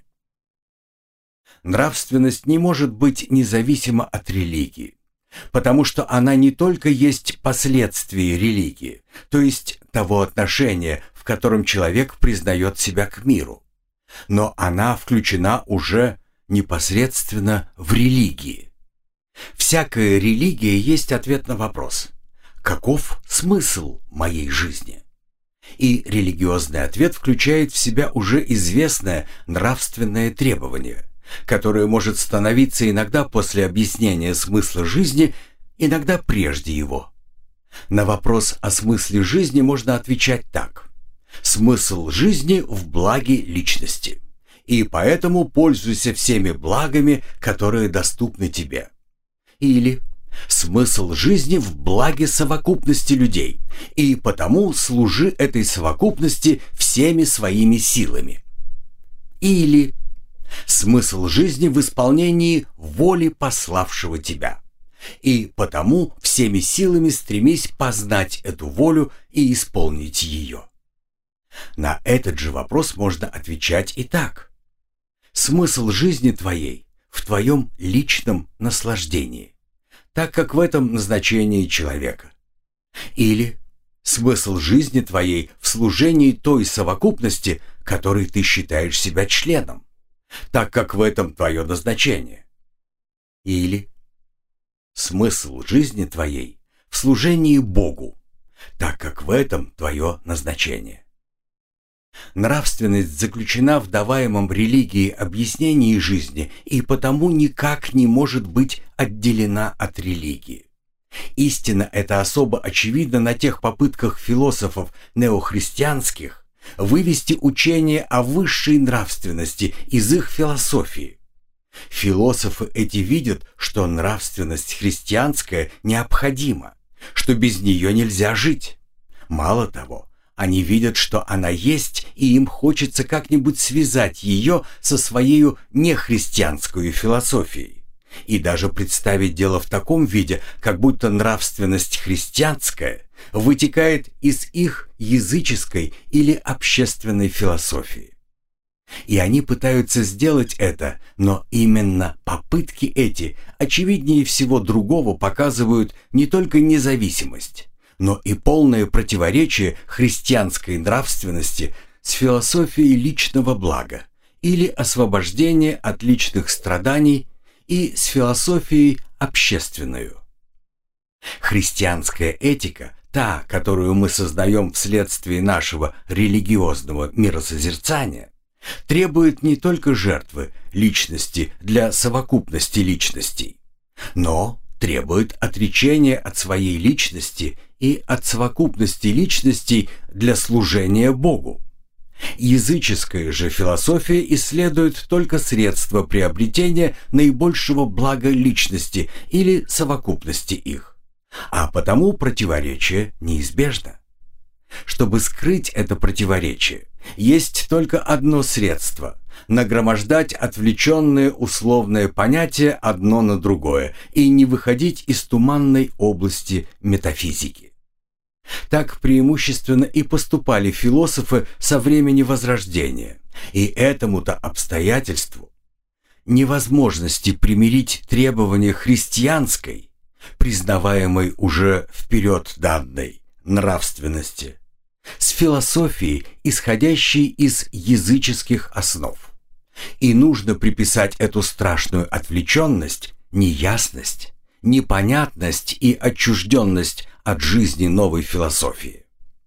Нравственность не может быть независима от религии, потому что она не только есть последствие религии, то есть того отношения, в котором человек признает себя к миру, но она включена уже непосредственно в религии. Всякая религия есть ответ на вопрос: каков смысл моей жизни? И религиозный ответ включает в себя уже известное нравственное требование, которое может становиться иногда после объяснения смысла жизни, иногда прежде его. На вопрос о смысле жизни можно отвечать так: смысл жизни в благе личности, и поэтому пользуйся всеми благами, которые доступны тебе. Или смысл жизни в благе совокупности людей, и потому служи этой совокупности всеми своими силами. Или смысл жизни в исполнении воли пославшего тебя, и потому всеми силами стремись познать эту волю и исполнить ее. На этот же вопрос можно отвечать и так: смысл жизни твоей в твоем личном наслаждении, так как в этом назначение человека. Или смысл жизни твоей в служении той совокупности, которой ты считаешь себя членом, так как в этом твое назначение. Или смысл жизни твоей в служении Богу, так как в этом твое назначение. Нравственность заключена в даваемом религии объяснении жизни и потому никак не может быть отделена от религии. Истина эта особо очевидна на тех попытках философов неохристианских вывести учение о высшей нравственности из их философии. Философы эти видят, что нравственность христианская необходима, что без нее нельзя жить. Мало того, они видят, что она есть, и им хочется как-нибудь связать ее со своей нехристианской философией, и даже представить дело в таком виде, как будто нравственность христианская вытекает из их языческой или общественной философии. И они пытаются сделать это, но именно попытки эти, очевиднее всего другого, показывают не только независимость, но и полное противоречие христианской нравственности с философией личного блага или освобождения от личных страданий и с философией общественную. Христианская этика, та, которую мы создаем вследствие нашего религиозного миросозерцания, требует не только жертвы личности для совокупности личностей, но требует отречения от своей личности и от совокупности личностей для служения Богу. Языческая же философия исследует только средства приобретения наибольшего блага личности или совокупности их, а потому противоречие неизбежно. Чтобы скрыть это противоречие, есть только одно средство – нагромождать отвлеченные условные понятия одно на другое и не выходить из туманной области метафизики. Так преимущественно и поступали философы со времени Возрождения, и этому-то обстоятельству невозможности примирить требования христианской, признаваемой уже вперед данной нравственности, с философией, исходящей из языческих основ. И нужно приписать эту страшную отвлеченность, неясность, непонятность и отчужденность от жизни новой философии.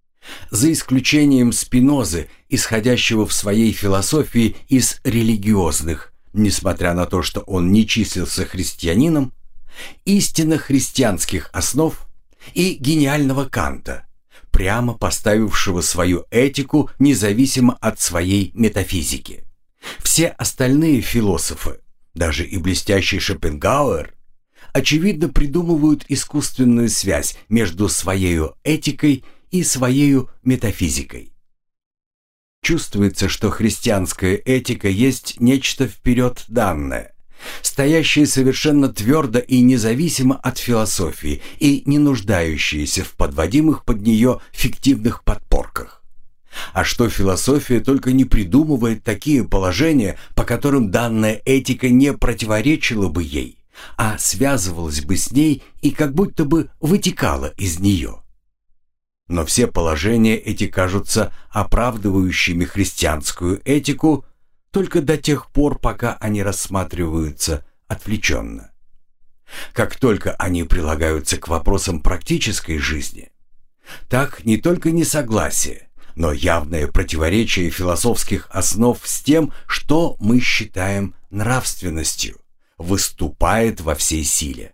За исключением Спинозы, исходящего в своей философии из религиозных, несмотря на то, что он не числился христианином, истинно христианских основ и гениального Канта, прямо поставившего свою этику независимо от своей метафизики. Все остальные философы, даже и блестящий Шопенгауэр, очевидно придумывают искусственную связь между своею этикой и своею метафизикой. Чувствуется, что христианская этика есть нечто вперед данное, стоящее совершенно твердо и независимо от философии и не нуждающееся в подводимых под нее фиктивных подпорках. А что философия только не придумывает такие положения, по которым данная этика не противоречила бы ей, а связывалась бы с ней и как будто бы вытекала из нее. Но все положения эти кажутся оправдывающими христианскую этику только до тех пор, пока они рассматриваются отвлеченно. Как только они прилагаются к вопросам практической жизни, так не только несогласие, но явное противоречие философских основ с тем, что мы считаем нравственностью, выступает во всей силе.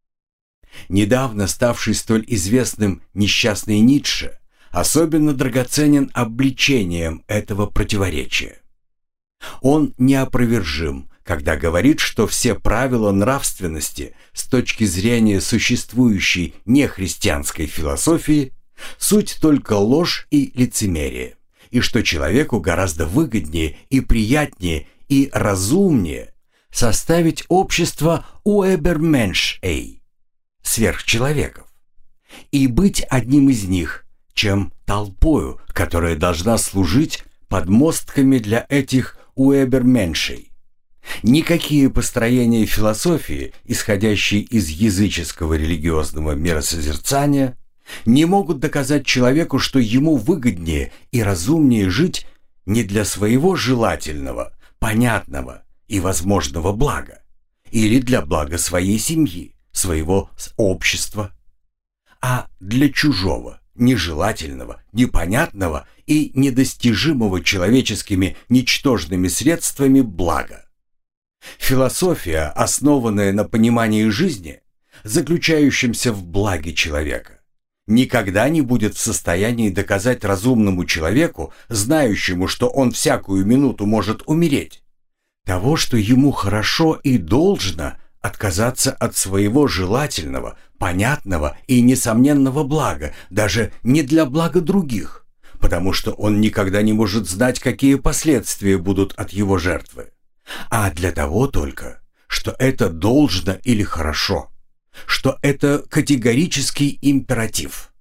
Недавно ставший столь известным несчастный Ницше особенно драгоценен обличением этого противоречия. Он неопровержим, когда говорит, что все правила нравственности с точки зрения существующей нехристианской философии суть только ложь и лицемерие, и что человеку гораздо выгоднее и приятнее и разумнее составить общество Уэберменшей, сверхчеловеков, и быть одним из них, чем толпою, которая должна служить подмостками для этих Уэберменшей. Никакие построения философии, исходящие из языческого религиозного миросозерцания, не могут доказать человеку, что ему выгоднее и разумнее жить не для своего желательного, понятного и возможного блага, или для блага своей семьи, своего общества, а для чужого, нежелательного, непонятного и недостижимого человеческими ничтожными средствами блага. Философия, основанная на понимании жизни, заключающемся в благе человека, никогда не будет в состоянии доказать разумному человеку, знающему, что он всякую минуту может умереть, того, что ему хорошо и должно отказаться от своего желательного, понятного и несомненного блага, даже не для блага других, потому что он никогда не может знать, какие последствия будут от его жертвы, а для того только, что это должно или хорошо, что это категорический императив.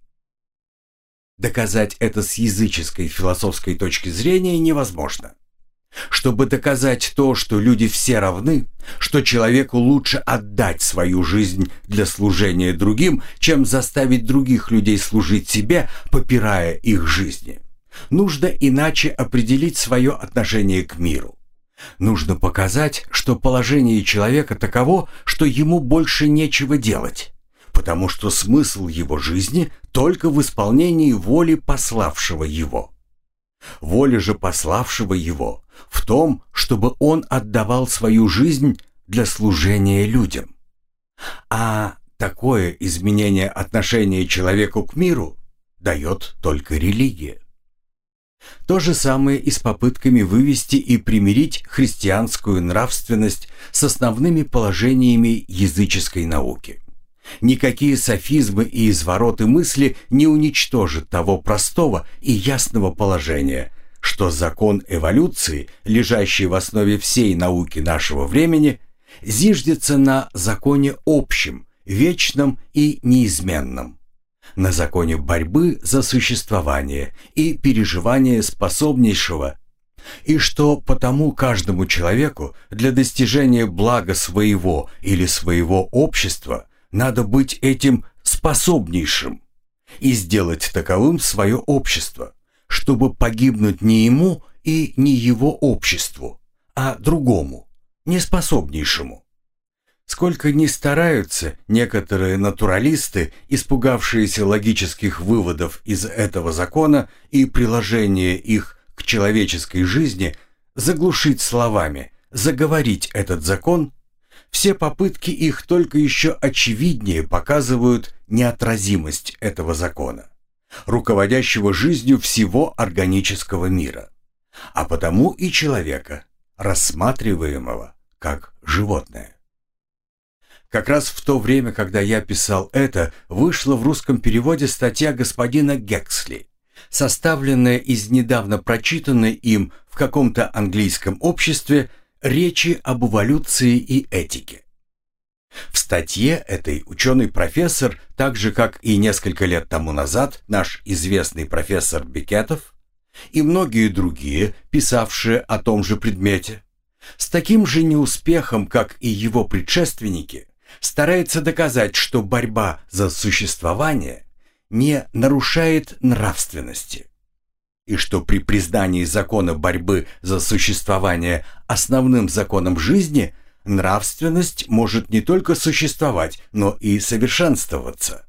Доказать это с языческой философской точки зрения невозможно. Чтобы доказать то, что люди все равны, что человеку лучше отдать свою жизнь для служения другим, чем заставить других людей служить себе, попирая их жизни, нужно иначе определить свое отношение к миру. Нужно показать, что положение человека таково, что ему больше нечего делать, потому что смысл его жизни только в исполнении воли пославшего его. Воля же пославшего его в том, чтобы он отдавал свою жизнь для служения людям. А такое изменение отношения человеку к миру дает только религия. То же самое и с попытками вывести и примирить христианскую нравственность с основными положениями языческой науки. Никакие софизмы и извороты мысли не уничтожат того простого и ясного положения, что закон эволюции, лежащий в основе всей науки нашего времени, зиждется на законе общем, вечном и неизменном, на законе борьбы за существование и переживание способнейшего, и что потому каждому человеку для достижения блага своего или своего общества надо быть этим способнейшим и сделать таковым свое общество, чтобы погибнуть не ему и не его обществу, а другому, неспособнейшему. Сколько ни стараются некоторые натуралисты, испугавшиеся логических выводов из этого закона и приложения их к человеческой жизни, заглушить словами, заговорить этот закон, все попытки их только еще очевиднее показывают неотразимость этого закона, руководящего жизнью всего органического мира, а потому и человека, рассматриваемого как животное. Как раз в то время, когда я писал это, вышла в русском переводе статья господина Гексли, составленная из недавно прочитанной им в каком-то английском обществе речи об эволюции и этике. В статье этой ученый-профессор, так же как и несколько лет тому назад наш известный профессор Бекетов и многие другие, писавшие о том же предмете, с таким же неуспехом, как и его предшественники, старается доказать, что борьба за существование не нарушает нравственности, и что при признании закона борьбы за существование основным законом жизни нравственность может не только существовать, но и совершенствоваться.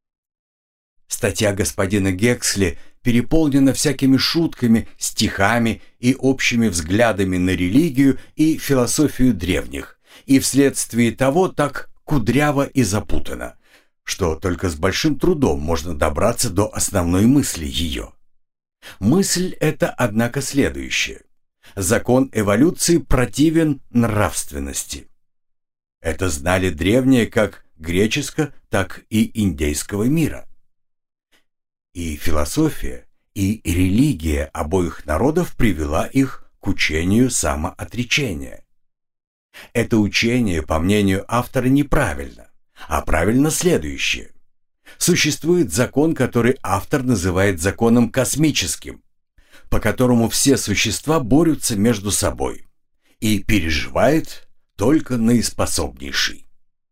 Статья господина Гексли переполнена всякими шутками, стихами и общими взглядами на религию и философию древних, и вследствие того так кудряво и запутано, что только с большим трудом можно добраться до основной мысли ее. Мысль эта, однако, следующая. Закон эволюции противен нравственности. Это знали древние как греческого, так и индейского мира. И философия, и религия обоих народов привела их к учению самоотречения. Это учение, по мнению автора, неправильно, а правильно следующее. Существует закон, который автор называет законом космическим, по которому все существа борются между собой, и переживает только наиспособнейший.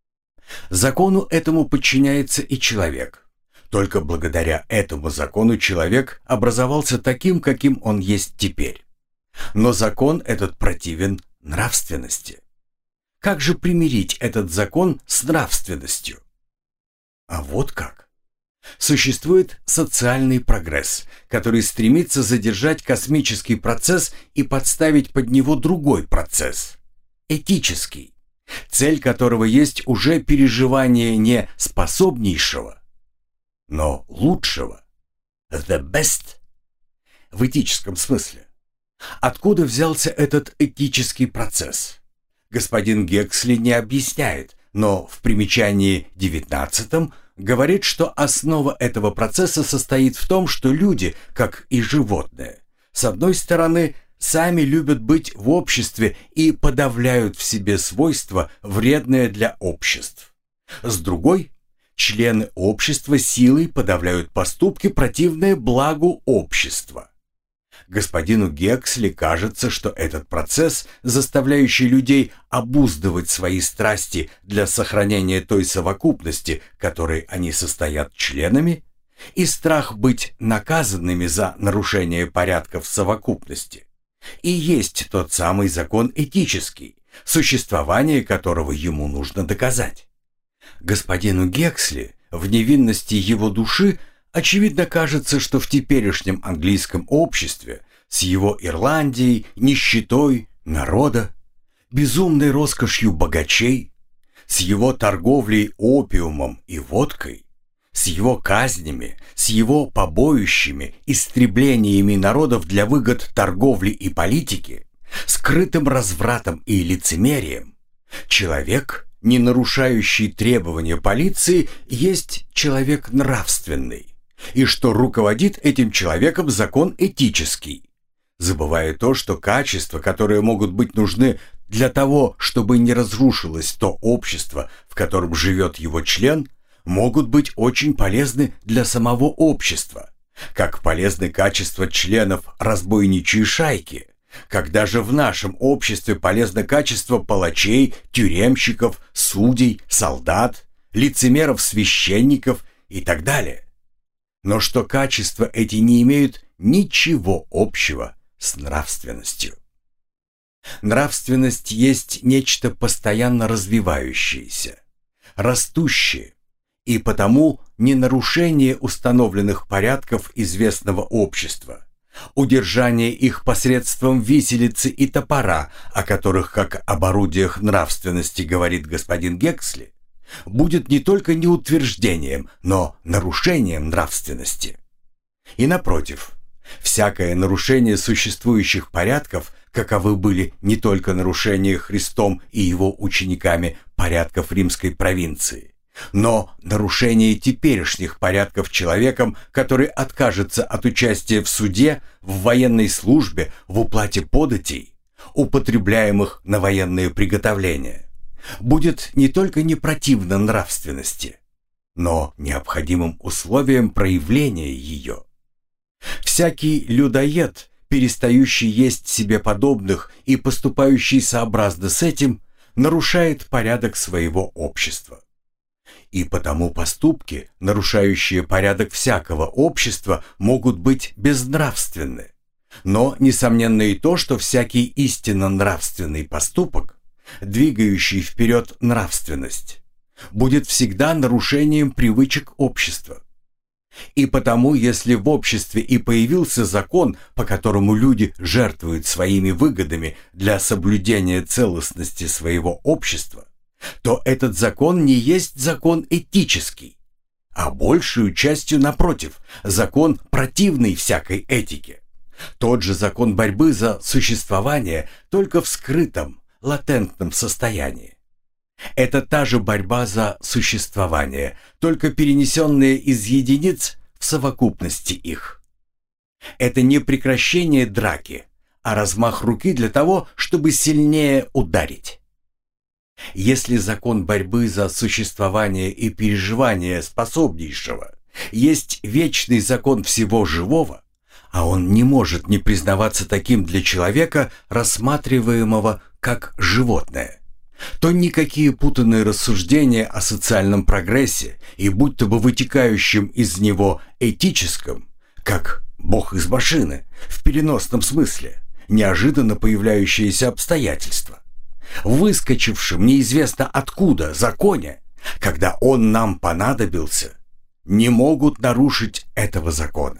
Закону этому подчиняется и человек. Только благодаря этому закону человек образовался таким, каким он есть теперь. Но закон этот противен нравственности. Как же примирить этот закон с нравственностью? А вот как. Существует социальный прогресс, который стремится задержать космический процесс и подставить под него другой процесс – этический, цель которого есть уже переживание не способнейшего, но лучшего, the best, в этическом смысле. Откуда взялся этот этический процесс? Господин Гексли не объясняет, но в примечании девятнадцатом говорит, что основа этого процесса состоит в том, что люди, как и животные, с одной стороны, сами любят быть в обществе и подавляют в себе свойства, вредные для обществ. С другой, члены общества силой подавляют поступки, противные благу общества. Господину Гексли кажется, что этот процесс, заставляющий людей обуздывать свои страсти для сохранения той совокупности, которой они состоят членами, и страх быть наказанными за нарушение порядков совокупности, и есть тот самый закон этический, существование которого ему нужно доказать. Господину Гексли в невинности его души очевидно кажется, что в теперешнем английском обществе с его Ирландией, нищетой народа, безумной роскошью богачей, с его торговлей опиумом и водкой, с его казнями, с его побоищами, истреблениями народов для выгод торговли и политики, скрытым развратом и лицемерием, человек, не нарушающий требования полиции, есть человек нравственный, и что руководит этим человеком закон этический, забывая то, что качества, которые могут быть нужны для того, чтобы не разрушилось то общество, в котором живет его член, могут быть очень полезны для самого общества, как полезны качества членов разбойничьей шайки, как даже в нашем обществе полезно качество палачей, тюремщиков, судей, солдат, лицемеров-священников и так далее. Но что качества эти не имеют ничего общего с нравственностью. Нравственность есть нечто постоянно развивающееся, растущее, и потому не нарушение установленных порядков известного общества, удержание их посредством виселицы и топора, о которых как об орудиях нравственности говорит господин Гексли, будет не только не утверждением, но нарушением нравственности. И напротив, всякое нарушение существующих порядков каковы были не только нарушения Христом и его учениками порядков римской провинции, но нарушение теперешних порядков человеком, который откажется от участия в суде, в военной службе, в уплате податей, употребляемых на военные приготовления, будет не только не противно нравственности, но необходимым условием проявления ее. Всякий людоед, перестающий есть себе подобных и поступающий сообразно с этим, нарушает порядок своего общества. И потому поступки, нарушающие порядок всякого общества, могут быть безнравственны. Но несомненно и то, что всякий истинно нравственный поступок, двигающий вперед нравственность, будет всегда нарушением привычек общества. И потому, если в обществе и появился закон, по которому люди жертвуют своими выгодами для соблюдения целостности своего общества, то этот закон не есть закон этический, а большую частью, напротив, закон противный всякой этике. Тот же закон борьбы за существование, только в скрытом, латентном состоянии. Это та же борьба за существование, только перенесенная из единиц в совокупности их. Это не прекращение драки, а размах руки для того, чтобы сильнее ударить. Если закон борьбы за существование и переживание способнейшего есть вечный закон всего живого, а он не может не признаваться таким для человека, рассматриваемого как животное, то никакие путанные рассуждения о социальном прогрессе и будь то бы вытекающем из него этическом, как «бог из машины» в переносном смысле, неожиданно появляющиеся обстоятельства, выскочившем неизвестно откуда законе, когда он нам понадобился, не могут нарушить этого закона.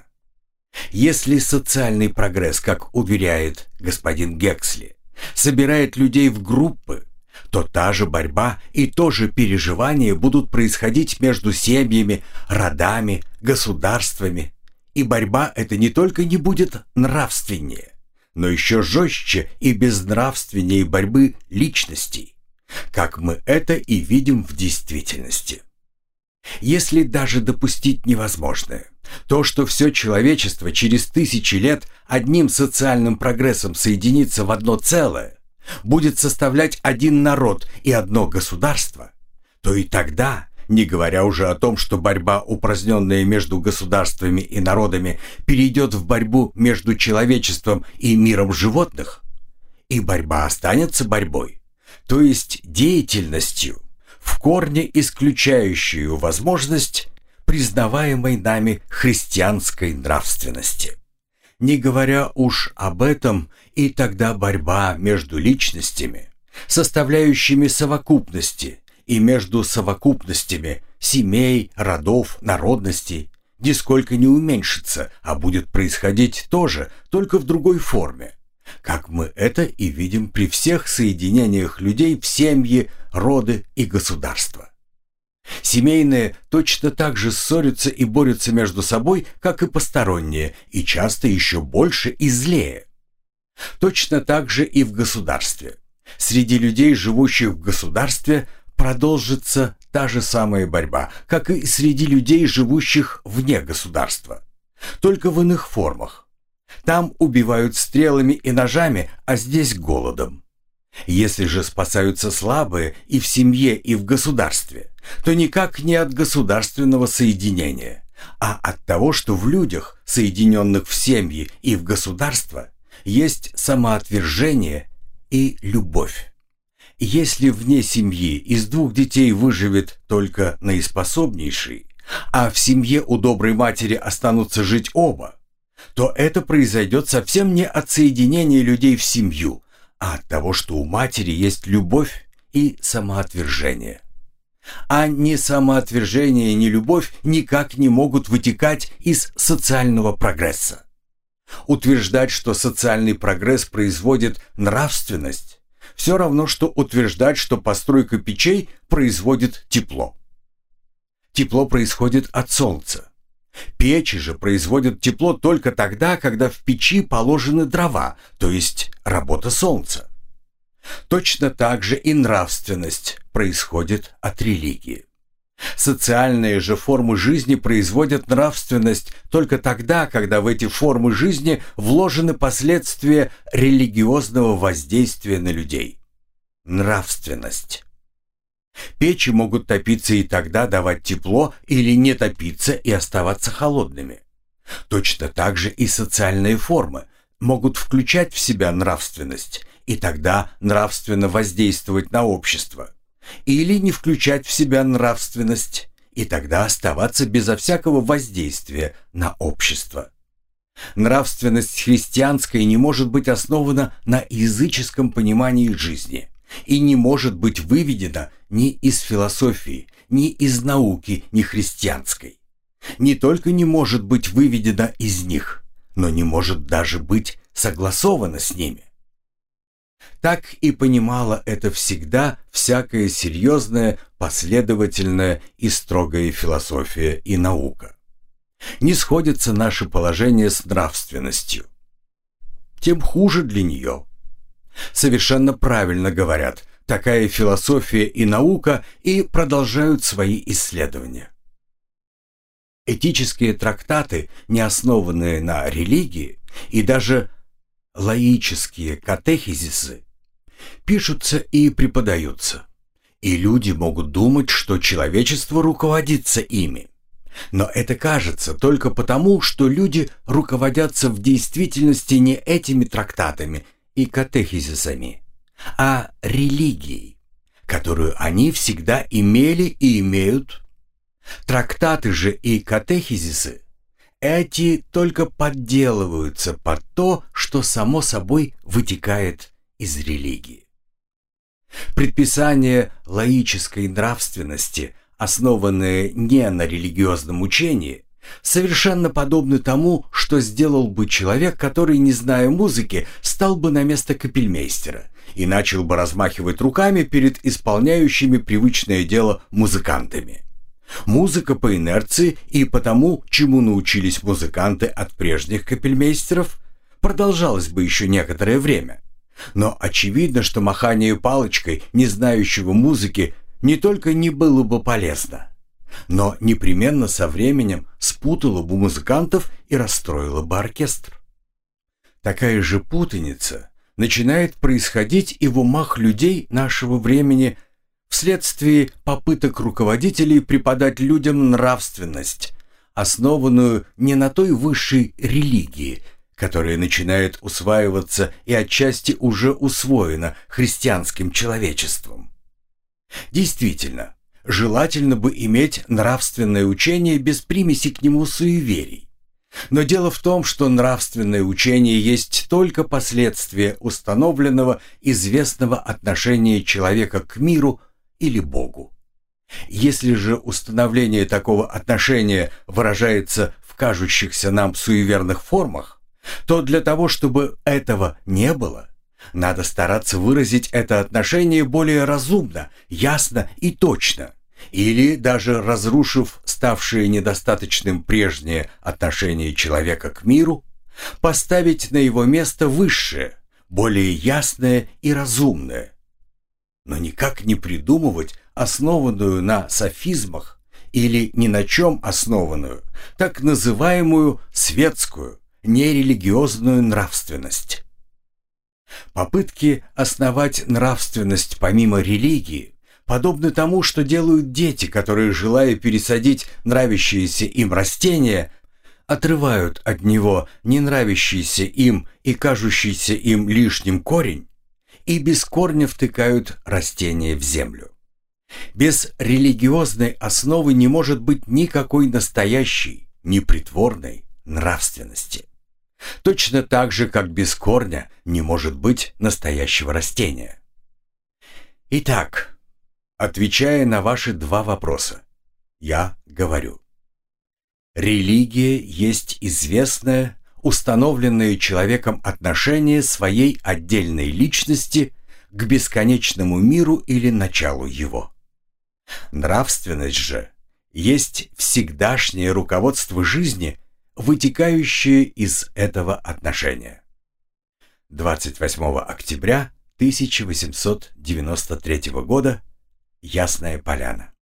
Если социальный прогресс, как уверяет господин Гексли, собирает людей в группы, то та же борьба и то же переживание будут происходить между семьями, родами, государствами, и борьба эта не только не будет нравственнее, но еще жестче и безнравственнее борьбы личностей, как мы это и видим в действительности. Если даже допустить невозможное, то, что все человечество через тысячи лет одним социальным прогрессом соединится в одно целое, будет составлять один народ и одно государство, то и тогда, не говоря уже о том, что борьба, упраздненная между государствами и народами, перейдет в борьбу между человечеством и миром животных, и борьба останется борьбой, то есть деятельностью, в корне исключающую возможность признаваемой нами христианской нравственности. Не говоря уж об этом, и тогда борьба между личностями, составляющими совокупности, и между совокупностями семей, родов, народностей, нисколько не уменьшится, а будет происходить тоже, только в другой форме, как мы это и видим при всех соединениях людей в семьи, роды и государства. Семейные точно так же ссорятся и борются между собой, как и посторонние, и часто еще больше и злее. Точно так же и в государстве. Среди людей, живущих в государстве, продолжится та же самая борьба, как и среди людей, живущих вне государства, только в иных формах. Там убивают стрелами и ножами, а здесь голодом. Если же спасаются слабые и в семье, и в государстве, то никак не от государственного соединения, а от того, что в людях, соединенных в семьи и в государство, есть самоотвержение и любовь. Если вне семьи из двух детей выживет только наиспособнейший, а в семье у доброй матери останутся жить оба, то это произойдет совсем не от соединения людей в семью, а от того, что у матери есть любовь и самоотвержение. А ни самоотвержение, ни любовь никак не могут вытекать из социального прогресса. Утверждать, что социальный прогресс производит нравственность, все равно, что утверждать, что постройка печей производит тепло. Тепло происходит от солнца. Печи же производят тепло только тогда, когда в печи положены дрова, то есть работа солнца. Точно так же и нравственность происходит от религии. Социальные же формы жизни производят нравственность только тогда, когда в эти формы жизни вложены последствия религиозного воздействия на людей. Нравственность. Печи могут топиться и тогда давать тепло или не топиться и оставаться холодными. Точно так же и социальные формы могут включать в себя нравственность и тогда нравственно воздействовать на общество, или не включать в себя нравственность и тогда оставаться безо всякого воздействия на общество. Нравственность христианская не может быть основана на языческом понимании жизни и не может быть выведена ни из философии, ни из науки, ни христианской. Не только не может быть выведена из них, но не может даже быть согласована с ними. Так и понимала это всегда всякая серьезная, последовательная и строгая философия и наука. Не сходится наше положение с нравственностью. Тем хуже для нее. Совершенно правильно говорят, такая философия и наука и продолжают свои исследования. Этические трактаты, не основанные на религии, и даже лаические катехизисы пишутся и преподаются, и люди могут думать, что человечество руководится ими. Но это кажется только потому, что люди руководятся в действительности не этими трактатами и катехизисами, а религией, которую они всегда имели и имеют. Трактаты же и катехизисы эти только подделываются под то, что само собой вытекает из религии. Предписания лаической нравственности, основанные не на религиозном учении, совершенно подобны тому, что сделал бы человек, который, не зная музыки, стал бы на место капельмейстера и начал бы размахивать руками перед исполняющими привычное дело музыкантами. Музыка по инерции и по тому, чему научились музыканты от прежних капельмейстеров, продолжалась бы еще некоторое время. Но очевидно, что махание палочкой, не знающего музыки, не только не было бы полезно, но непременно со временем спутало бы музыкантов и расстроило бы оркестр. Такая же путаница начинает происходить и в умах людей нашего времени вследствие попыток руководителей преподать людям нравственность, основанную не на той высшей религии, которая начинает усваиваться и отчасти уже усвоена христианским человечеством. Действительно, желательно бы иметь нравственное учение без примеси к нему суеверий. Но дело в том, что нравственное учение есть только последствие установленного известного отношения человека к миру или Богу. Если же установление такого отношения выражается в кажущихся нам суеверных формах, то для того, чтобы этого не было, надо стараться выразить это отношение более разумно, ясно и точно, или даже разрушив ставшее недостаточным прежнее отношение человека к миру, поставить на его место высшее, более ясное и разумное, но никак не придумывать основанную на софизмах или ни на чем основанную, так называемую светскую, нерелигиозную нравственность. Попытки основать нравственность помимо религии подобны тому, что делают дети, которые, желая пересадить нравящиеся им растения, отрывают от него не нравящийся им и кажущийся им лишним корень и без корня втыкают растение в землю. Без религиозной основы не может быть никакой настоящей, непритворной нравственности. Точно так же, как без корня не может быть настоящего растения. Итак, отвечая на ваши два вопроса, я говорю: религия есть известное, установленное человеком отношение своей отдельной личности к бесконечному миру или началу его. Нравственность же есть всегдашнее руководство жизни, вытекающее из этого отношения. двадцать восьмого октября тысяча восемьсот девяносто третьего года. Ясная Поляна.